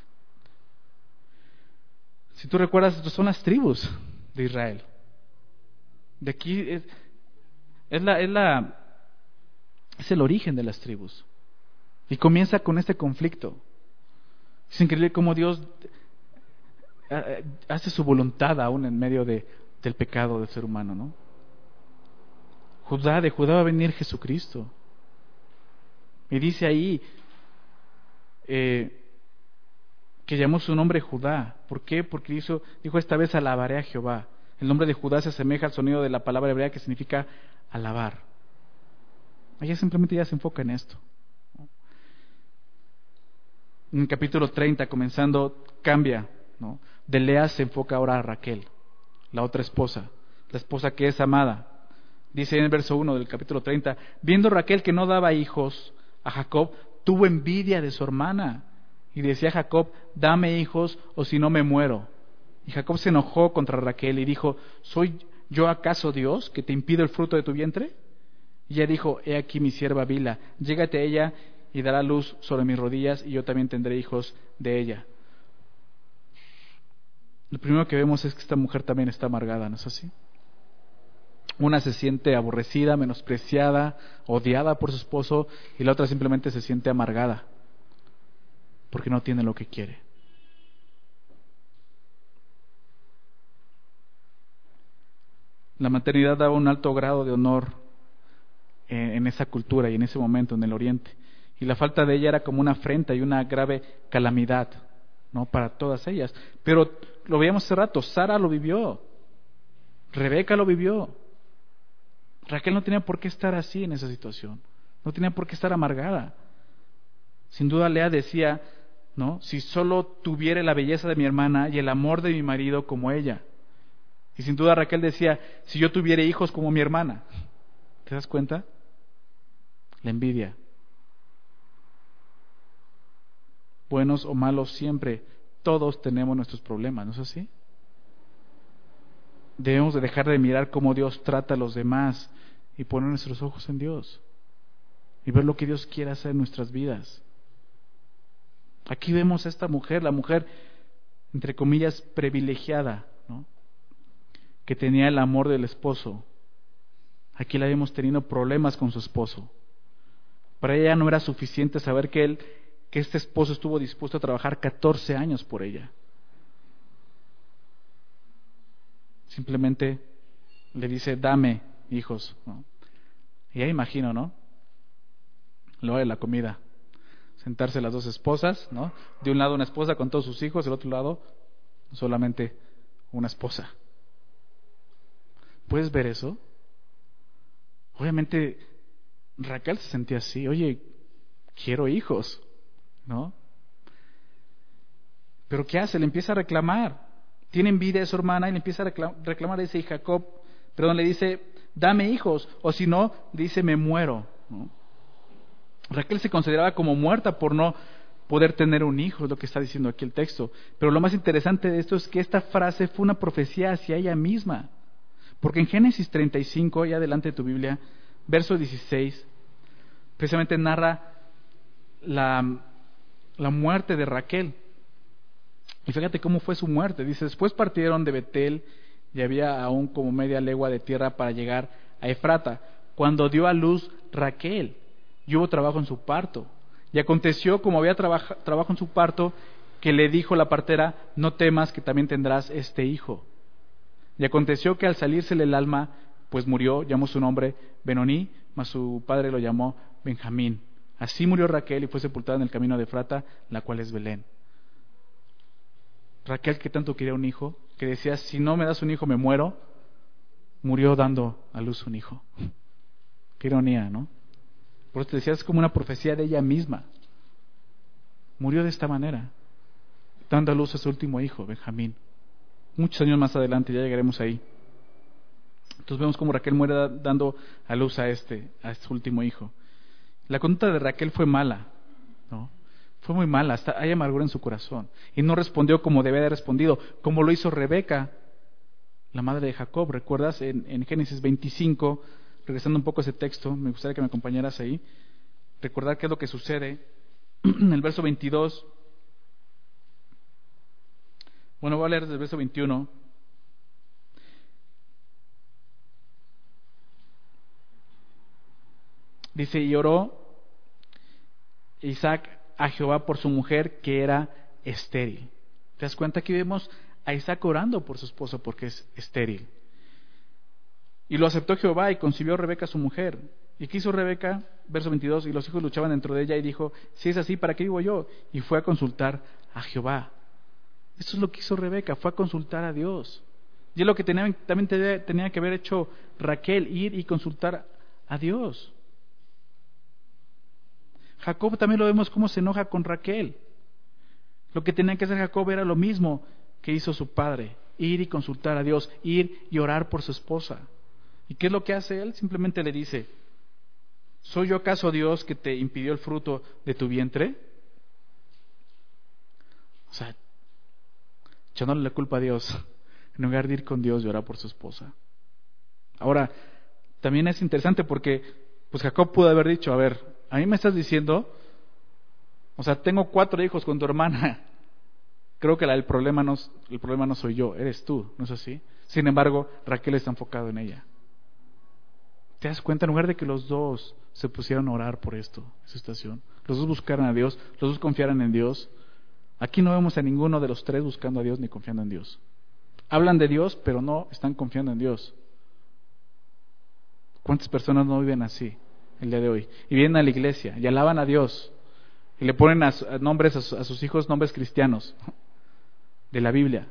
Si tú recuerdas, estas son las tribus de Israel. De aquí es, es la, es la, es el origen de las tribus. Y comienza con este conflicto. Es increíble cómo Dios hace su voluntad aún en medio de, del pecado del ser humano, ¿no? Judá, de Judá va a venir Jesucristo. Y dice ahí eh, que llamó su nombre Judá. ¿Por qué? Porque hizo, dijo, esta vez alabaré a Jehová. El nombre de Judá se asemeja al sonido de la palabra hebrea que significa alabar. Ella simplemente ya se enfoca en esto. En el capítulo treinta, comenzando, cambia, ¿no? De Lea se enfoca ahora a Raquel, la otra esposa, la esposa que es amada. Dice en el verso uno del capítulo treinta, viendo Raquel que no daba hijos a Jacob, tuvo envidia de su hermana y decía a Jacob, dame hijos o si no me muero. Y Jacob se enojó contra Raquel y dijo, ¿soy yo acaso Dios que te impido el fruto de tu vientre? Y ella dijo, he aquí mi sierva Bila, llégate a ella y dará luz sobre mis rodillas y yo también tendré hijos de ella. Lo primero que vemos es que esta mujer también está amargada, ¿no es así? Una se siente aborrecida, menospreciada, odiada por su esposo, y la otra simplemente se siente amargada porque no tiene lo que quiere. La maternidad daba un alto grado de honor en, en esa cultura y en ese momento en el Oriente, y la falta de ella era como una afrenta y una grave calamidad, ¿no? Para todas ellas. Pero lo veíamos hace rato, Sara lo vivió, Rebeca lo vivió. Raquel no tenía por qué estar así en esa situación, no tenía por qué estar amargada. Sin duda Lea decía, ¿no? Si solo tuviera la belleza de mi hermana y el amor de mi marido como ella. Y sin duda Raquel decía, si yo tuviera hijos como mi hermana. ¿Te das cuenta? La envidia. Buenos o malos siempre, todos tenemos nuestros problemas, ¿no es así? Debemos de dejar de mirar cómo Dios trata a los demás y poner nuestros ojos en Dios y ver lo que Dios quiere hacer en nuestras vidas. Aquí vemos a esta mujer, la mujer entre comillas privilegiada, ¿no? Que tenía el amor del esposo. Aquí la vemos teniendo problemas con su esposo. Para ella no era suficiente saber que él, que este esposo estuvo dispuesto a trabajar catorce años por ella. Simplemente le dice, dame hijos, ¿no? Y ya imagino, ¿no? Luego de la comida, sentarse las dos esposas, ¿no? De un lado una esposa con todos sus hijos, del otro lado solamente una esposa. ¿Puedes ver eso? Obviamente Raquel se sentía así, oye, quiero hijos, ¿no? Pero ¿qué hace? Le empieza a reclamar. Tiene envidia de su hermana y le empieza a reclamar, dice, y Jacob, perdón, le dice, dame hijos, o si no, dice, me muero, ¿no? Raquel se consideraba como muerta por no poder tener un hijo, es lo que está diciendo aquí el texto. Pero lo más interesante de esto es que esta frase fue una profecía hacia ella misma. Porque en Génesis treinta y cinco, ya delante de tu Biblia, verso dieciséis, precisamente narra la, la muerte de Raquel. Y fíjate cómo fue su muerte. Dice, después partieron de Betel y había aún como media legua de tierra para llegar a Efrata, cuando dio a luz Raquel, y hubo trabajo en su parto. Y aconteció, como había trabaja, trabajo en su parto, que le dijo la partera, no temas que también tendrás este hijo. Y aconteció que al salírsele el alma, pues murió, llamó su nombre Benoní, mas su padre lo llamó Benjamín. Así murió Raquel y fue sepultada en el camino de Efrata, la cual es Belén. Raquel, que tanto quería un hijo, que decía, si no me das un hijo me muero, murió dando a luz un hijo. Qué ironía, ¿no? Por eso te decía, es como una profecía de ella misma. Murió de esta manera, dando a luz a su último hijo, Benjamín. Muchos años más adelante, ya llegaremos ahí. Entonces vemos cómo Raquel muere dando a luz a este, a su último hijo. La conducta de Raquel fue mala, ¿no? Fue muy mala, hasta hay amargura en su corazón. Y no respondió como debía haber respondido, como lo hizo Rebeca, la madre de Jacob. ¿Recuerdas? En, en Génesis veinticinco, regresando un poco a ese texto, me gustaría que me acompañaras ahí. Recordar qué es lo que sucede. En el verso veintidós, bueno, voy a leer desde el verso veintiuno. Dice, y oró Isaac a Jehová por su mujer que era estéril. ¿Te das cuenta? Aquí vemos a Isaac orando por su esposa porque es estéril. Y lo aceptó Jehová y concibió Rebeca su mujer. ¿Y qué hizo Rebeca? Verso veintidós, y los hijos luchaban dentro de ella y dijo, si es así, ¿para qué vivo yo? Y fue a consultar a Jehová. Esto es lo que hizo Rebeca, fue a consultar a Dios. Y es lo que tenía, también tenía, tenía que haber hecho Raquel, ir y consultar a Dios. Jacob también lo vemos cómo se enoja con Raquel. Lo que tenía que hacer Jacob era lo mismo que hizo su padre, ir y consultar a Dios, ir y orar por su esposa. ¿Y qué es lo que hace él? Simplemente le dice: ¿soy yo acaso Dios que te impidió el fruto de tu vientre? O sea, echándole la culpa a Dios, en lugar de ir con Dios y orar por su esposa. Ahora, también es interesante porque pues Jacob pudo haber dicho: a ver, a mí me estás diciendo, o sea, tengo cuatro hijos con tu hermana, creo que la, el, problema no, el problema no soy yo, eres tú, ¿no es así? Sin embargo, Raquel está enfocado en ella. ¿Te das cuenta? En lugar de que los dos se pusieran a orar por esto, esa situación, los dos buscaran a Dios, los dos confiaran en Dios, aquí no vemos a ninguno de los tres buscando a Dios ni confiando en Dios. Hablan de Dios, pero no están confiando en Dios. ¿Cuántas personas no viven así el día de hoy? Y vienen a la iglesia y alaban a Dios y le ponen a, a nombres a, su, a sus hijos nombres cristianos de la Biblia,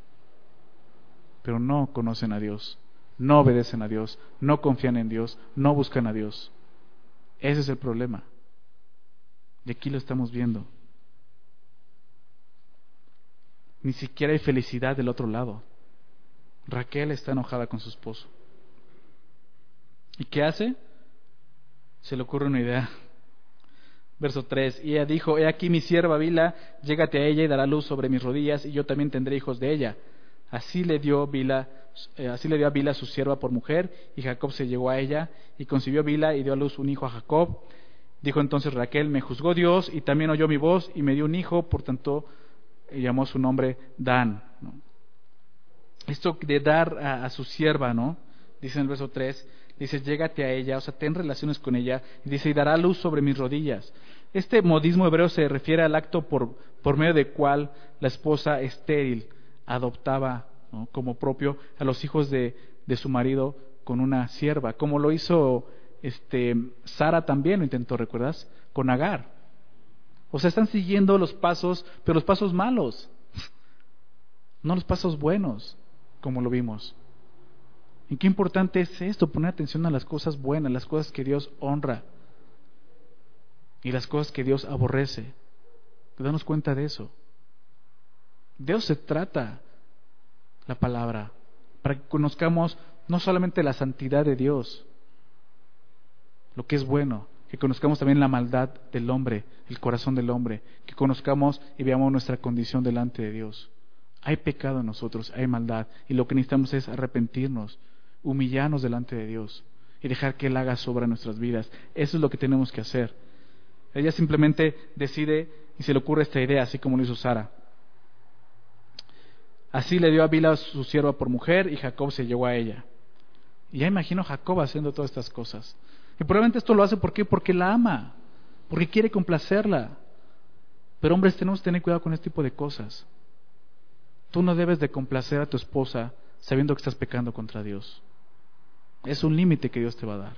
pero no conocen a Dios, no obedecen a Dios, no confían en Dios, no buscan a Dios. Ese es el problema. Y aquí lo estamos viendo. Ni siquiera hay felicidad del otro lado. Raquel está enojada con su esposo. ¿Y qué hace? Se le ocurre una idea. Verso tres: y ella dijo: he aquí mi sierva Bilha, llégate a ella y dará luz sobre mis rodillas, y yo también tendré hijos de ella. Así le dio Bilha, eh, así le dio a Bilha su sierva por mujer, y Jacob se llegó a ella, y concibió Bilha y dio a luz un hijo a Jacob. Dijo entonces Raquel: me juzgó Dios, y también oyó mi voz, y me dio un hijo, por tanto llamó su nombre Dan, ¿no? Esto de dar a, a su sierva, ¿no? Dice en el verso tres, dice: llégate a ella, o sea, ten relaciones con ella, y dice: y dará luz sobre mis rodillas. Este modismo hebreo se refiere al acto por, por medio del cual la esposa estéril adoptaba, ¿no?, como propio a los hijos de, de su marido con una sierva, como lo hizo este, Sara también lo intentó, ¿recuerdas? Con Agar. O sea, están siguiendo los pasos, pero los pasos malos, no los pasos buenos, como lo vimos. ¿Y qué importante es esto? Poner atención a las cosas buenas, las cosas que Dios honra y las cosas que Dios aborrece. Darnos cuenta de eso. Dios se trata la palabra para que conozcamos no solamente la santidad de Dios, lo que es bueno, que conozcamos también la maldad del hombre, el corazón del hombre, que conozcamos y veamos nuestra condición delante de Dios. Hay pecado en nosotros, hay maldad, y lo que necesitamos es arrepentirnos, humillarnos delante de Dios y dejar que Él haga sobre nuestras vidas. Eso es lo que tenemos que hacer. Ella simplemente decide y se le ocurre esta idea, así como lo hizo Sara. Así le dio a Bilha su sierva por mujer, y Jacob se llegó a ella. Y ya imagino a Jacob haciendo todas estas cosas. Y probablemente esto lo hace ¿por qué? Porque la ama, porque quiere complacerla. Pero hombres, tenemos que tener cuidado con este tipo de cosas. Tú no debes de complacer a tu esposa sabiendo que estás pecando contra Dios. Es un límite que Dios te va a dar.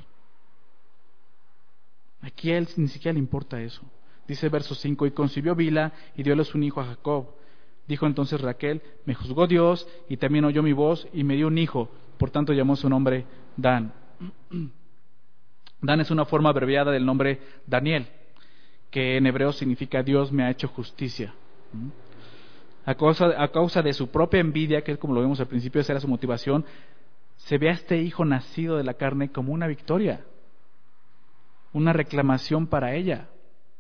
Aquí a él ni siquiera le importa eso. Dice verso cinco: y concibió Bilha y dióles un hijo a Jacob. Dijo entonces Raquel: me juzgó Dios, y también oyó mi voz, y me dio un hijo, por tanto llamó su nombre Dan. Dan es una forma abreviada del nombre Daniel, que en hebreo significa Dios me ha hecho justicia. A causa, a causa de su propia envidia, que es como lo vemos al principio, esa era su motivación, se ve a este hijo nacido de la carne como una victoria, una reclamación para ella.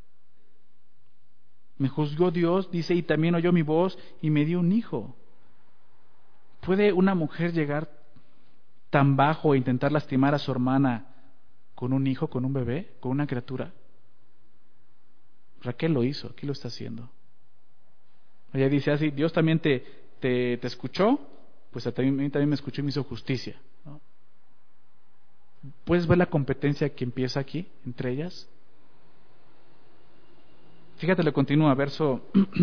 Me juzgó Dios, dice, y también oyó mi voz y me dio un hijo. ¿Puede una mujer llegar tan bajo e intentar lastimar a su hermana con un hijo, con un bebé, con una criatura? Raquel lo hizo, aquí lo está haciendo. Ella dice así: Dios también te, te, te escuchó, pues a mí también me escuchó y me hizo justicia, ¿no? ¿Puedes ver la competencia que empieza aquí entre ellas? Fíjate, le continúa, verso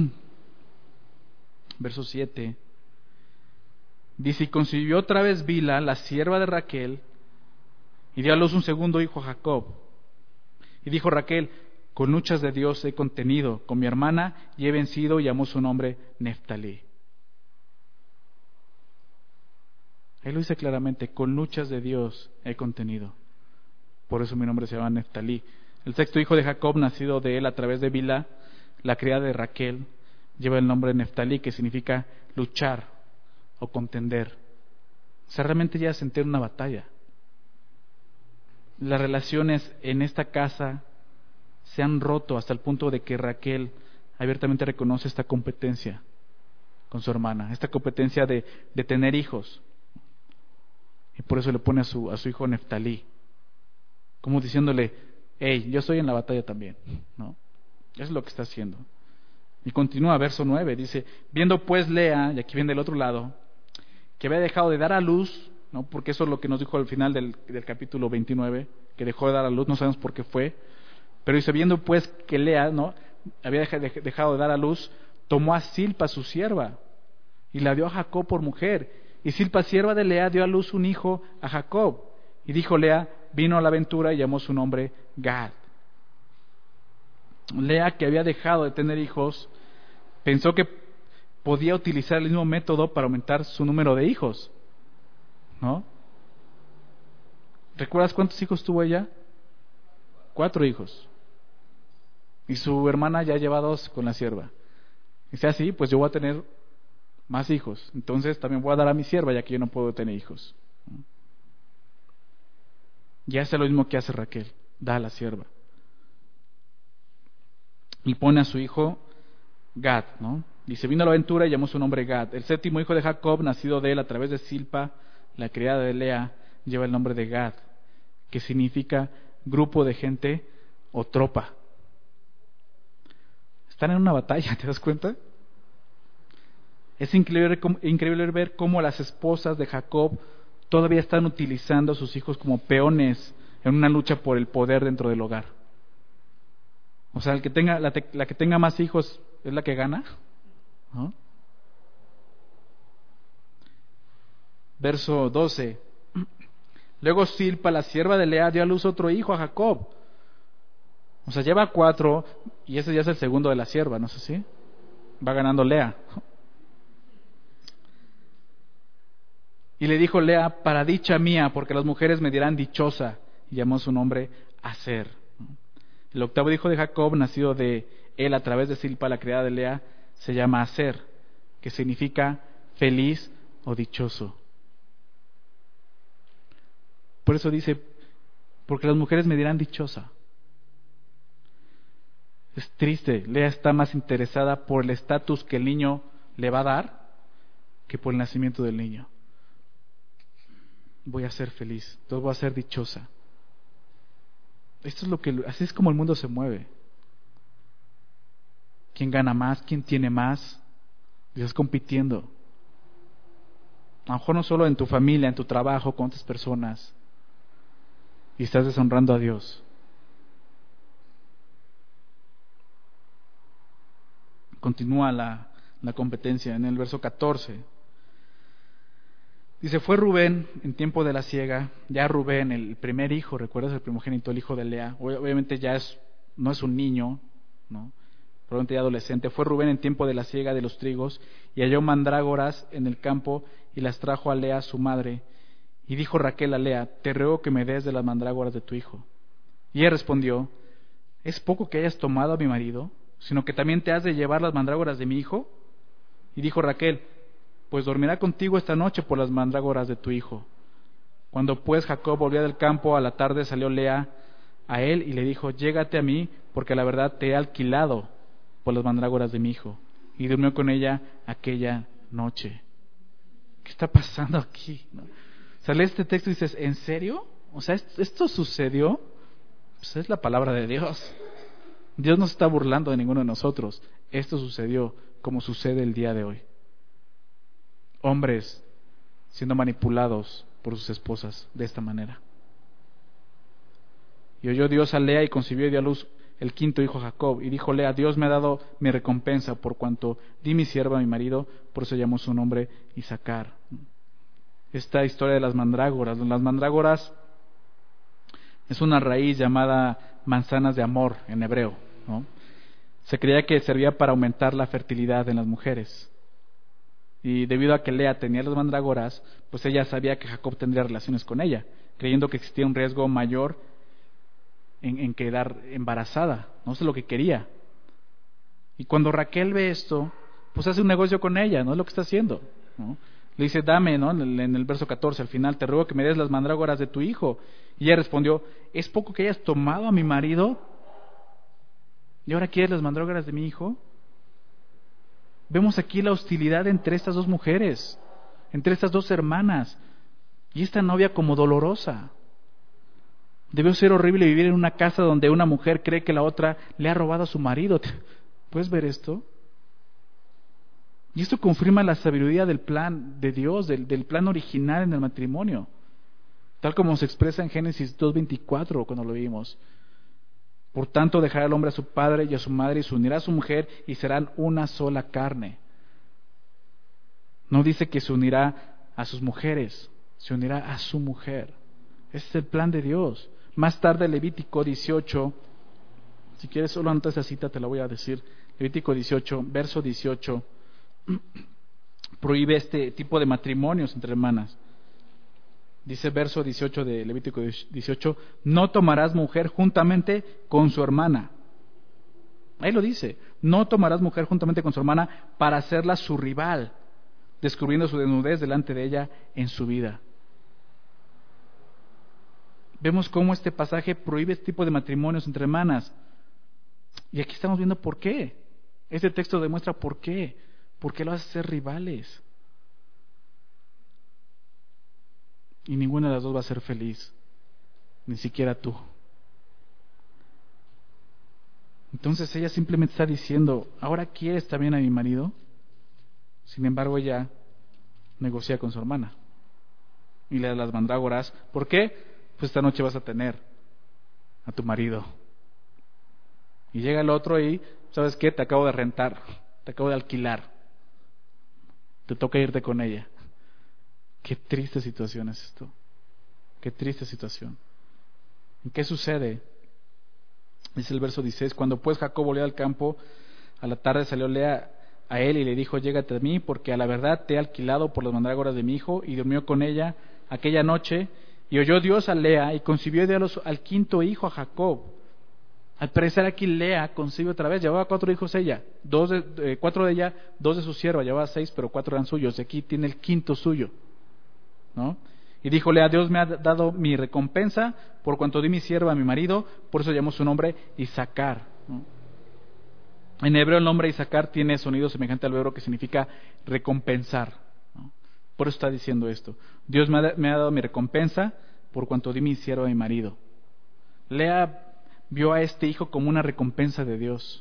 verso siete. Dice: y concibió otra vez Bilha, la sierva de Raquel, y dio a luz un segundo hijo a Jacob. Y dijo Raquel: con luchas de Dios he contenido, con mi hermana y he vencido, y llamó su nombre Neftalí. Él lo dice claramente, con luchas de Dios he contenido. Por eso mi nombre se llama Neftalí. El sexto hijo de Jacob, nacido de él a través de Bilhá, la criada de Raquel, lleva el nombre de Neftalí, que significa luchar o contender. O sea, realmente ya se entera una batalla. Las relaciones en esta casa se han roto hasta el punto de que Raquel abiertamente reconoce esta competencia con su hermana, esta competencia de, de tener hijos. Y por eso le pone a su, a su hijo Neftalí, como diciéndole, hey, yo estoy en la batalla también, ¿no? Eso es lo que está haciendo. Y continúa, verso nueve, dice, viendo pues Lea, y aquí viene del otro lado, que había dejado de dar a luz, ¿no? Porque eso es lo que nos dijo al final del, del capítulo veintinueve, que dejó de dar a luz, no sabemos por qué fue, pero dice, viendo pues que Lea, ¿no?, había dejado de dar a luz, tomó a Silpa su sierva y la dio a Jacob por mujer, y Silpa, sierva de Lea, dio a luz un hijo a Jacob, y dijo Lea, vino a la aventura y llamó su nombre Gad. Lea, que había dejado de tener hijos, pensó que podía utilizar el mismo método para aumentar su número de hijos, ¿no? ¿Recuerdas cuántos hijos tuvo ella? Cuatro hijos. Y su hermana ya lleva dos con la sierva. Dice así, pues yo voy a tener más hijos. Entonces también voy a dar a mi sierva, ya que yo no puedo tener hijos. Y hace lo mismo que hace Raquel, da a la sierva. Y pone a su hijo Gad, ¿no? Dice, vino a la aventura y llamó su nombre Gad. El séptimo hijo de Jacob, nacido de él a través de Silpa, la criada de Lea, lleva el nombre de Gad, que significa grupo de gente o tropa. Están en una batalla, ¿te das cuenta? Es increíble, increíble ver cómo las esposas de Jacob todavía están utilizando a sus hijos como peones en una lucha por el poder dentro del hogar. O sea, el que tenga, la, te, la que tenga más hijos es la que gana, ¿no? Verso doce. Luego Silpa, la sierva de Lea, dio a luz otro hijo a Jacob. O sea, lleva cuatro y ese ya es el segundo de la sierva, ¿no sé si? Va ganando Lea. Y le dijo Lea, para dicha mía, porque las mujeres me dirán dichosa. Y llamó su nombre Aser. El octavo hijo de Jacob, nacido de él a través de Silpa, la criada de Lea, se llama Aser, que significa feliz o dichoso. Por eso dice, porque las mujeres me dirán dichosa. Es triste, Lea está más interesada por el estatus que el niño le va a dar que por el nacimiento del niño. Voy a ser feliz, entonces voy a ser dichosa. Esto es lo que, así es como el mundo se mueve. ¿Quién gana más? ¿Quién tiene más? Y estás compitiendo. A lo mejor no solo en tu familia, en tu trabajo, con otras personas. Y estás deshonrando a Dios. Continúa la, la competencia en el verso catorce. Dice, fue Rubén en tiempo de la siega, ya Rubén, el primer hijo, ¿recuerdas? El primogénito, el hijo de Lea. Obviamente ya es, no es un niño, ¿no? Probablemente ya adolescente. Fue Rubén en tiempo de la siega de los trigos y halló mandrágoras en el campo y las trajo a Lea su madre. Y dijo Raquel a Lea, te ruego que me des de las mandrágoras de tu hijo. Y ella respondió, ¿es poco que hayas tomado a mi marido, sino que también te has de llevar las mandrágoras de mi hijo? Y dijo Raquel, pues dormirá contigo esta noche por las mandrágoras de tu hijo. Cuando pues Jacob volvía del campo, a la tarde salió Lea a él y le dijo, llégate a mí, porque la verdad te he alquilado por las mandrágoras de mi hijo. Y durmió con ella aquella noche. ¿Qué está pasando aquí? ¿No? O sea, lees este texto y dices, ¿en serio? O sea, ¿esto sucedió? Pues es la palabra de Dios. Dios no se está burlando de ninguno de nosotros. Esto sucedió como sucede el día de hoy. Hombres siendo manipulados por sus esposas de esta manera. Y oyó Dios a Lea y concibió y dio a luz el quinto hijo Jacob. Y dijo Lea, Dios me ha dado mi recompensa por cuanto di mi sierva a mi marido, por eso llamó su nombre Isacar. Esta historia de las mandrágoras. Las mandrágoras es una raíz llamada manzanas de amor en hebreo. ¿no? Se creía que servía para aumentar la fertilidad en las mujeres. Y debido a que Lea tenía las mandrágoras, pues ella sabía que Jacob tendría relaciones con ella, creyendo que existía un riesgo mayor en, en quedar embarazada. No sé lo que quería. Y cuando Raquel ve esto, pues hace un negocio con ella, ¿no? Es lo que está haciendo, ¿no? Le dice, dame, ¿no? En el, en el verso catorce, al final, te ruego que me des las mandrágoras de tu hijo. Y ella respondió, ¿es poco que hayas tomado a mi marido? ¿Y ahora quieres las mandrágoras de mi hijo? Vemos aquí la hostilidad entre estas dos mujeres, entre estas dos hermanas, y esta novia como dolorosa. Debió ser horrible vivir en una casa donde una mujer cree que la otra le ha robado a su marido. ¿Puedes ver esto? Y esto confirma la sabiduría del plan de Dios, del, del plan original en el matrimonio, tal como se expresa en Génesis dos veinticuatro cuando lo vimos. Por tanto, dejará el hombre a su padre y a su madre y se unirá a su mujer y serán una sola carne. No dice que se unirá a sus mujeres, se unirá a su mujer. Ese es el plan de Dios. Más tarde, Levítico dieciocho, si quieres solo antes de esa cita te la voy a decir. Levítico dieciocho, verso dieciocho, prohíbe este tipo de matrimonios entre hermanas. Dice verso dieciocho de Levítico dieciocho, no tomarás mujer juntamente con su hermana. Ahí lo dice, no tomarás mujer juntamente con su hermana para hacerla su rival, descubriendo su desnudez delante de ella en su vida. Vemos cómo este pasaje prohíbe este tipo de matrimonios entre hermanas. Y aquí estamos viendo por qué. Este texto demuestra por qué. ¿Por qué lo hace ser rivales? Y ninguna de las dos va a ser feliz, ni siquiera tú. Entonces ella simplemente está diciendo, ¿ahora quieres también a mi marido? Sin embargo, ella negocia con su hermana y le da las mandrágoras. ¿Por qué? Pues esta noche vas a tener a tu marido. Y llega el otro y, ¿sabes qué? Te acabo de rentar, te acabo de alquilar, te toca irte con ella. Qué triste situación es esto. Qué triste situación. ¿Y qué sucede? Dice el verso dieciséis, cuando pues Jacob volvió al campo, a la tarde salió Lea a él y le dijo, llégate a mí, porque a la verdad te he alquilado por las mandrágoras de mi hijo, y durmió con ella aquella noche, y oyó Dios a Lea, y concibió y dio al quinto hijo a Jacob. Al parecer aquí Lea concibe otra vez, llevaba cuatro hijos ella, dos de, eh, cuatro de ella, dos de su sierva, llevaba seis, pero cuatro eran suyos, y aquí tiene el quinto suyo, ¿no? Y dijo Lea, Dios me ha dado mi recompensa por cuanto di mi sierva a mi marido, por eso llamó su nombre Isacar, ¿no? En hebreo el nombre Isacar tiene sonido semejante al verbo que significa recompensar, ¿no? Por eso está diciendo esto. Dios me ha, me ha dado mi recompensa por cuanto di mi sierva a mi marido. Lea vio a este hijo como una recompensa de Dios.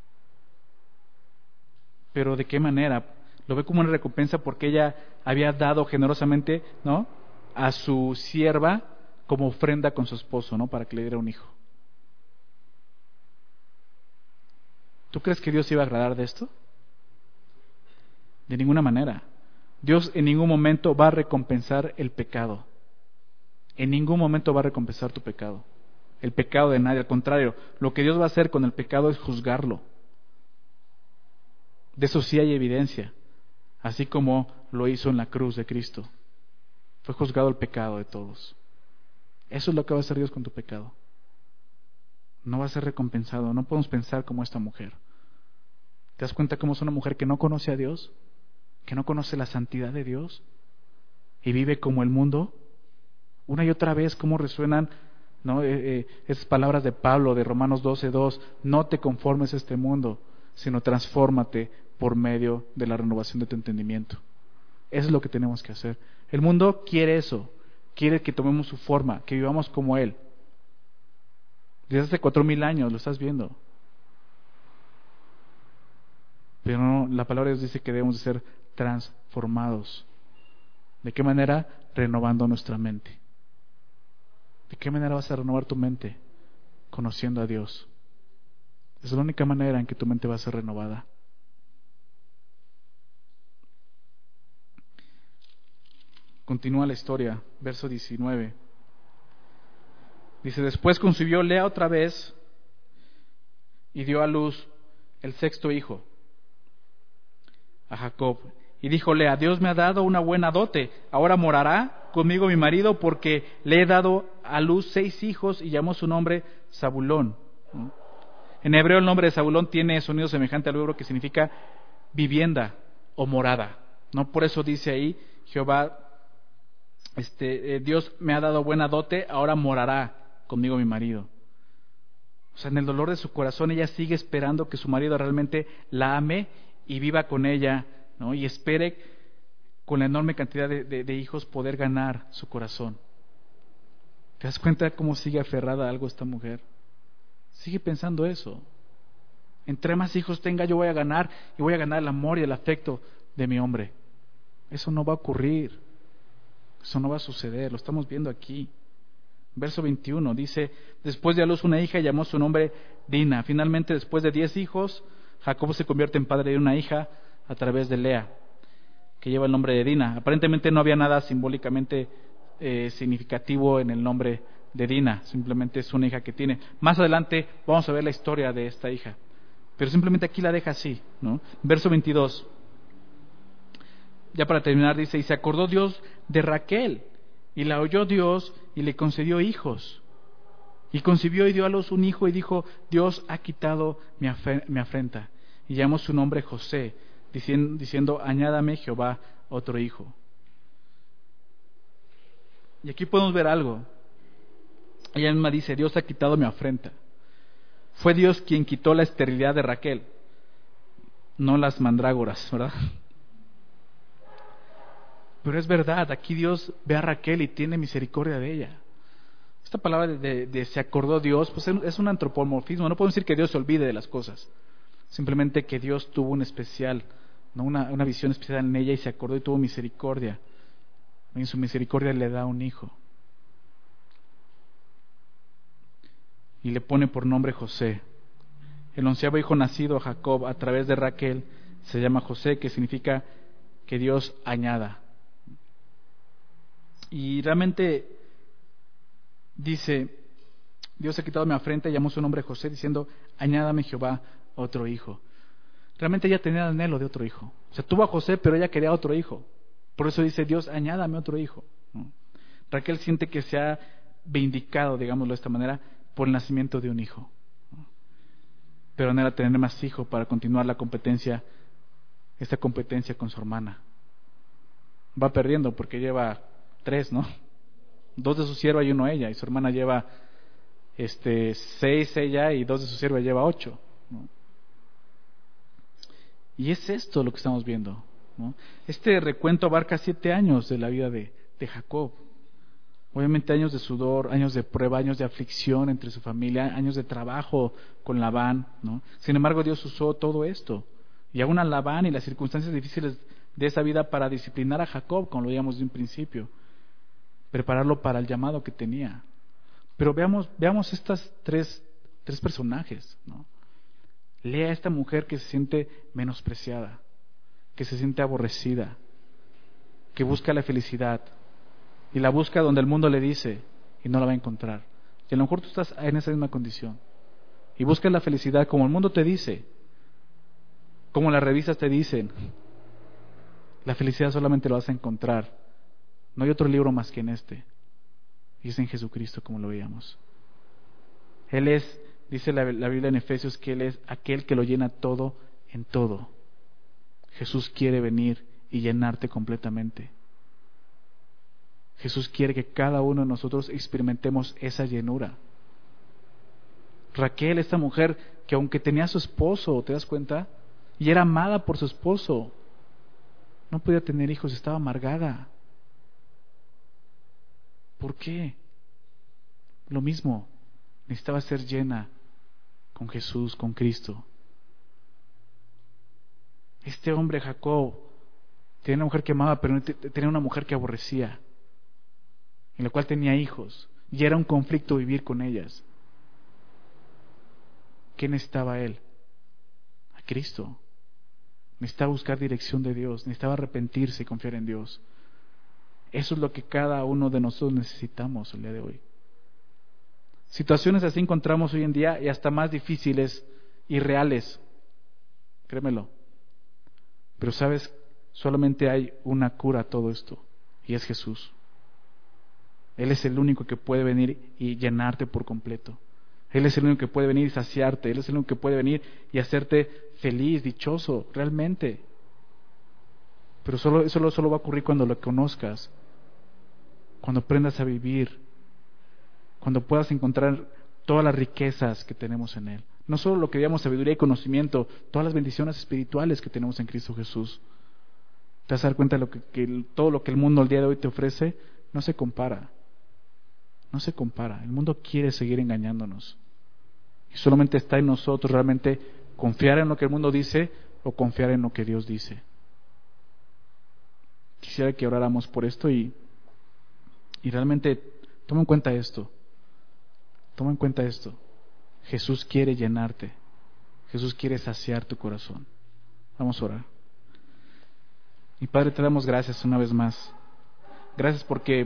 Pero ¿de qué manera? Lo ve como una recompensa porque ella había dado generosamente, ¿no?, a su sierva como ofrenda con su esposo, ¿no?, para que le diera un hijo. ¿Tú crees que Dios iba a agradar de esto? De ninguna manera. Dios en ningún momento va a recompensar el pecado. En ningún momento va a recompensar tu pecado. El pecado de nadie. Al contrario, lo que Dios va a hacer con el pecado es juzgarlo. De eso sí hay evidencia. Así como lo hizo en la cruz de Cristo. Fue juzgado el pecado de todos. Eso es lo que va a hacer Dios con tu pecado. No va a ser recompensado. No podemos pensar como esta mujer. ¿Te das cuenta cómo es una mujer que no conoce a Dios? Que no conoce la santidad de Dios y vive como el mundo. Una y otra vez cómo resuenan, ¿no?, eh, eh, esas palabras de Pablo de Romanos doce dos, no te conformes a este mundo, sino transfórmate por medio de la renovación de tu entendimiento. Eso es lo que tenemos que hacer. El mundo quiere eso, quiere que tomemos su forma, que vivamos como Él. Desde hace cuatro mil años lo estás viendo. Pero no, la palabra de Dios dice que debemos de ser transformados. ¿De qué manera? Renovando nuestra mente. ¿De qué manera vas a renovar tu mente? Conociendo a Dios. Es la única manera en que tu mente va a ser renovada. Continúa la historia, verso diecinueve. Dice, después concibió Lea otra vez y dio a luz el sexto hijo, a Jacob. Y díjole, a Dios me ha dado una buena dote, ahora morará conmigo mi marido, porque le he dado a luz seis hijos, y llamó su nombre Zabulón. En hebreo el nombre de Zabulón tiene sonido semejante al hebreo, que significa vivienda o morada, ¿no? Por eso dice ahí, Jehová, este, eh, Dios me ha dado buena dote, ahora morará conmigo mi marido. O sea, en el dolor de su corazón ella sigue esperando que su marido realmente la ame y viva con ella, ¿no? Y espere con la enorme cantidad de, de, de hijos poder ganar su corazón. ¿Te das cuenta cómo sigue aferrada a algo esta mujer? Sigue pensando eso. Entre más hijos tenga, yo voy a ganar, y voy a ganar el amor y el afecto de mi hombre. Eso no va a ocurrir. Eso no va a suceder. Lo estamos viendo aquí. Verso veintiuno dice, después de a luz una hija, y llamó su nombre Dina. Finalmente, después de diez hijos, Jacob se convierte en padre de una hija a través de Lea, que lleva el nombre de Dina. Aparentemente no había nada simbólicamente eh, significativo en el nombre de Dina, simplemente es una hija que tiene. Más adelante vamos a ver la historia de esta hija, pero simplemente aquí la deja así, ¿no? Verso veintidós, ya para terminar, dice, y se acordó Dios de Raquel, y la oyó Dios, y le concedió hijos. Y concibió y dio a luz un hijo, y dijo, Dios ha quitado mi, afe- mi afrenta. Y llamó su nombre José, diciendo, diciendo, añádame Jehová otro hijo. Y aquí podemos ver algo. Ella misma dice, Dios ha quitado mi afrenta. Fue Dios quien quitó la esterilidad de Raquel, no las mandrágoras, ¿verdad? Pero es verdad, aquí Dios ve a Raquel y tiene misericordia de ella. Esta palabra de, de, de se acordó Dios, pues es un antropomorfismo. No podemos decir que Dios se olvide de las cosas, simplemente que Dios tuvo un especial, ¿no? una, una visión especial en ella, y se acordó y tuvo misericordia. En su misericordia le da un hijo y le pone por nombre José. El onceavo hijo nacido a Jacob a través de Raquel se llama José, que significa que Dios añada. Y realmente dice, Dios ha quitado mi afrenta, y llamó su nombre José, diciendo, añádame Jehová otro hijo. Realmente ella tenía el anhelo de otro hijo. O sea, tuvo a José, pero ella quería otro hijo. Por eso dice, Dios, añádame otro hijo. ¿No? Raquel siente que se ha vindicado, digámoslo de esta manera, por el nacimiento de un hijo. ¿No? Pero anhela tener más hijos para continuar la competencia, esta competencia con su hermana. Va perdiendo porque lleva tres, ¿no? Dos de su sierva y uno ella, y su hermana lleva este seis ella, y dos de su sierva lleva ocho, ¿no? Y es esto lo que estamos viendo, ¿no? Este recuento abarca siete años de la vida de, de Jacob. Obviamente años de sudor, años de prueba, años de aflicción entre su familia, años de trabajo con Labán, ¿no? Sin embargo, Dios usó todo esto, y aún a Labán y las circunstancias difíciles de esa vida, para disciplinar a Jacob, como lo veíamos de un principio, prepararlo para el llamado que tenía. Pero veamos, veamos estas tres, tres personajes, ¿no? Lea a esta mujer que se siente menospreciada, que se siente aborrecida, que busca la felicidad, y la busca donde el mundo le dice, y no la va a encontrar. Y a lo mejor tú estás en esa misma condición, y buscas la felicidad como el mundo te dice, como las revistas te dicen. La felicidad solamente lo vas a encontrar, no hay otro libro más que en este, y es en Jesucristo, como lo veíamos. Él es, dice la, la Biblia en Efesios, que Él es aquel que lo llena todo en todo. Jesús quiere venir y llenarte completamente. Jesús quiere que cada uno de nosotros experimentemos esa llenura. Raquel, esta mujer que aunque tenía a su esposo, ¿te das cuenta? Y era amada por su esposo, no podía tener hijos, estaba amargada. ¿Por qué? Lo mismo, necesitaba ser llena con Jesús, con Cristo. Este hombre Jacob tenía una mujer que amaba, pero tenía una mujer que aborrecía, en la cual tenía hijos, y era un conflicto vivir con ellas. ¿Qué necesitaba él? A Cristo. Necesitaba buscar dirección de Dios, necesitaba arrepentirse y confiar en Dios. Eso es lo que cada uno de nosotros necesitamos el día de hoy. Situaciones así encontramos hoy en día, y hasta más difíciles irreales, créemelo. Pero sabes, solamente hay una cura a todo esto, y es Jesús. Él es el único que puede venir y llenarte por completo. Él es el único que puede venir y saciarte. Él es el único que puede venir y hacerte feliz, dichoso, realmente. Pero solo, eso solo va a ocurrir cuando lo conozcas, cuando aprendas a vivir, cuando puedas encontrar todas las riquezas que tenemos en Él. No solo lo que llamamos sabiduría y conocimiento, todas las bendiciones espirituales que tenemos en Cristo Jesús. Te vas a dar cuenta de lo que, que todo lo que el mundo al día de hoy te ofrece no se compara. No se compara. El mundo quiere seguir engañándonos. Y solamente está en nosotros realmente confiar en lo que el mundo dice o confiar en lo que Dios dice. Quisiera que oráramos por esto y, y realmente toma en cuenta esto. Toma en cuenta esto. Jesús quiere llenarte. Jesús quiere saciar tu corazón. Vamos a orar. Y Padre, te damos gracias una vez más. Gracias porque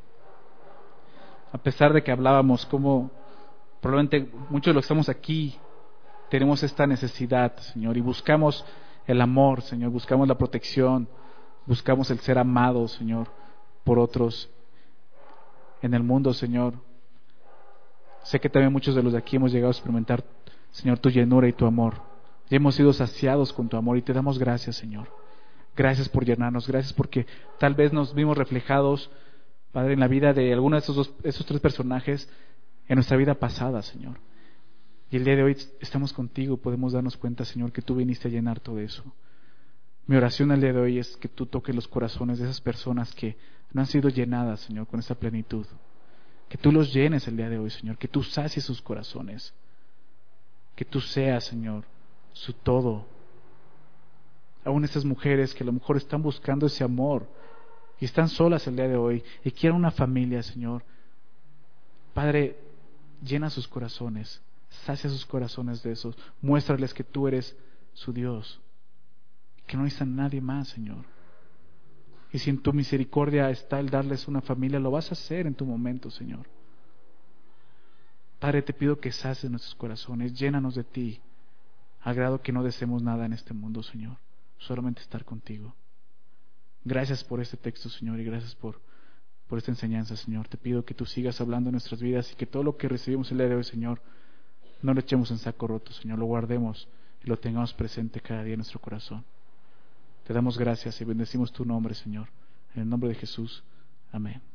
a pesar de que hablábamos como probablemente muchos de los que estamos aquí tenemos esta necesidad, Señor, y buscamos el amor, Señor, buscamos la protección, buscamos el ser amados, Señor, por otros en el mundo, Señor. Sé que también muchos de los de aquí hemos llegado a experimentar, Señor, tu llenura y tu amor. Y hemos sido saciados con tu amor y te damos gracias, Señor. Gracias por llenarnos, gracias porque tal vez nos vimos reflejados, Padre, en la vida de alguno de esos dos, esos tres personajes en nuestra vida pasada, Señor. Y el día de hoy estamos contigo, podemos darnos cuenta, Señor, que tú viniste a llenar todo eso. Mi oración el día de hoy es que tú toques los corazones de esas personas que no han sido llenadas, Señor, con esa plenitud. Que tú los llenes el día de hoy, Señor, que tú sacies sus corazones. Que tú seas, Señor, su todo. Aún esas mujeres que a lo mejor están buscando ese amor y están solas el día de hoy y quieren una familia, Señor. Padre, llena sus corazones, sacia sus corazones de esos, muéstrales que tú eres su Dios, que no necesitan nadie más, Señor. Y si en tu misericordia está el darles una familia, lo vas a hacer en tu momento, Señor. Padre, te pido que sacies nuestros corazones, llénanos de ti, al grado que no deseemos nada en este mundo, Señor, solamente estar contigo. Gracias por este texto, Señor, y gracias por, por esta enseñanza, Señor. Te pido que tú sigas hablando en nuestras vidas y que todo lo que recibimos el día de hoy, Señor, no lo echemos en saco roto, Señor, lo guardemos y lo tengamos presente cada día en nuestro corazón. Te damos gracias y bendecimos tu nombre, Señor. En el nombre de Jesús. Amén.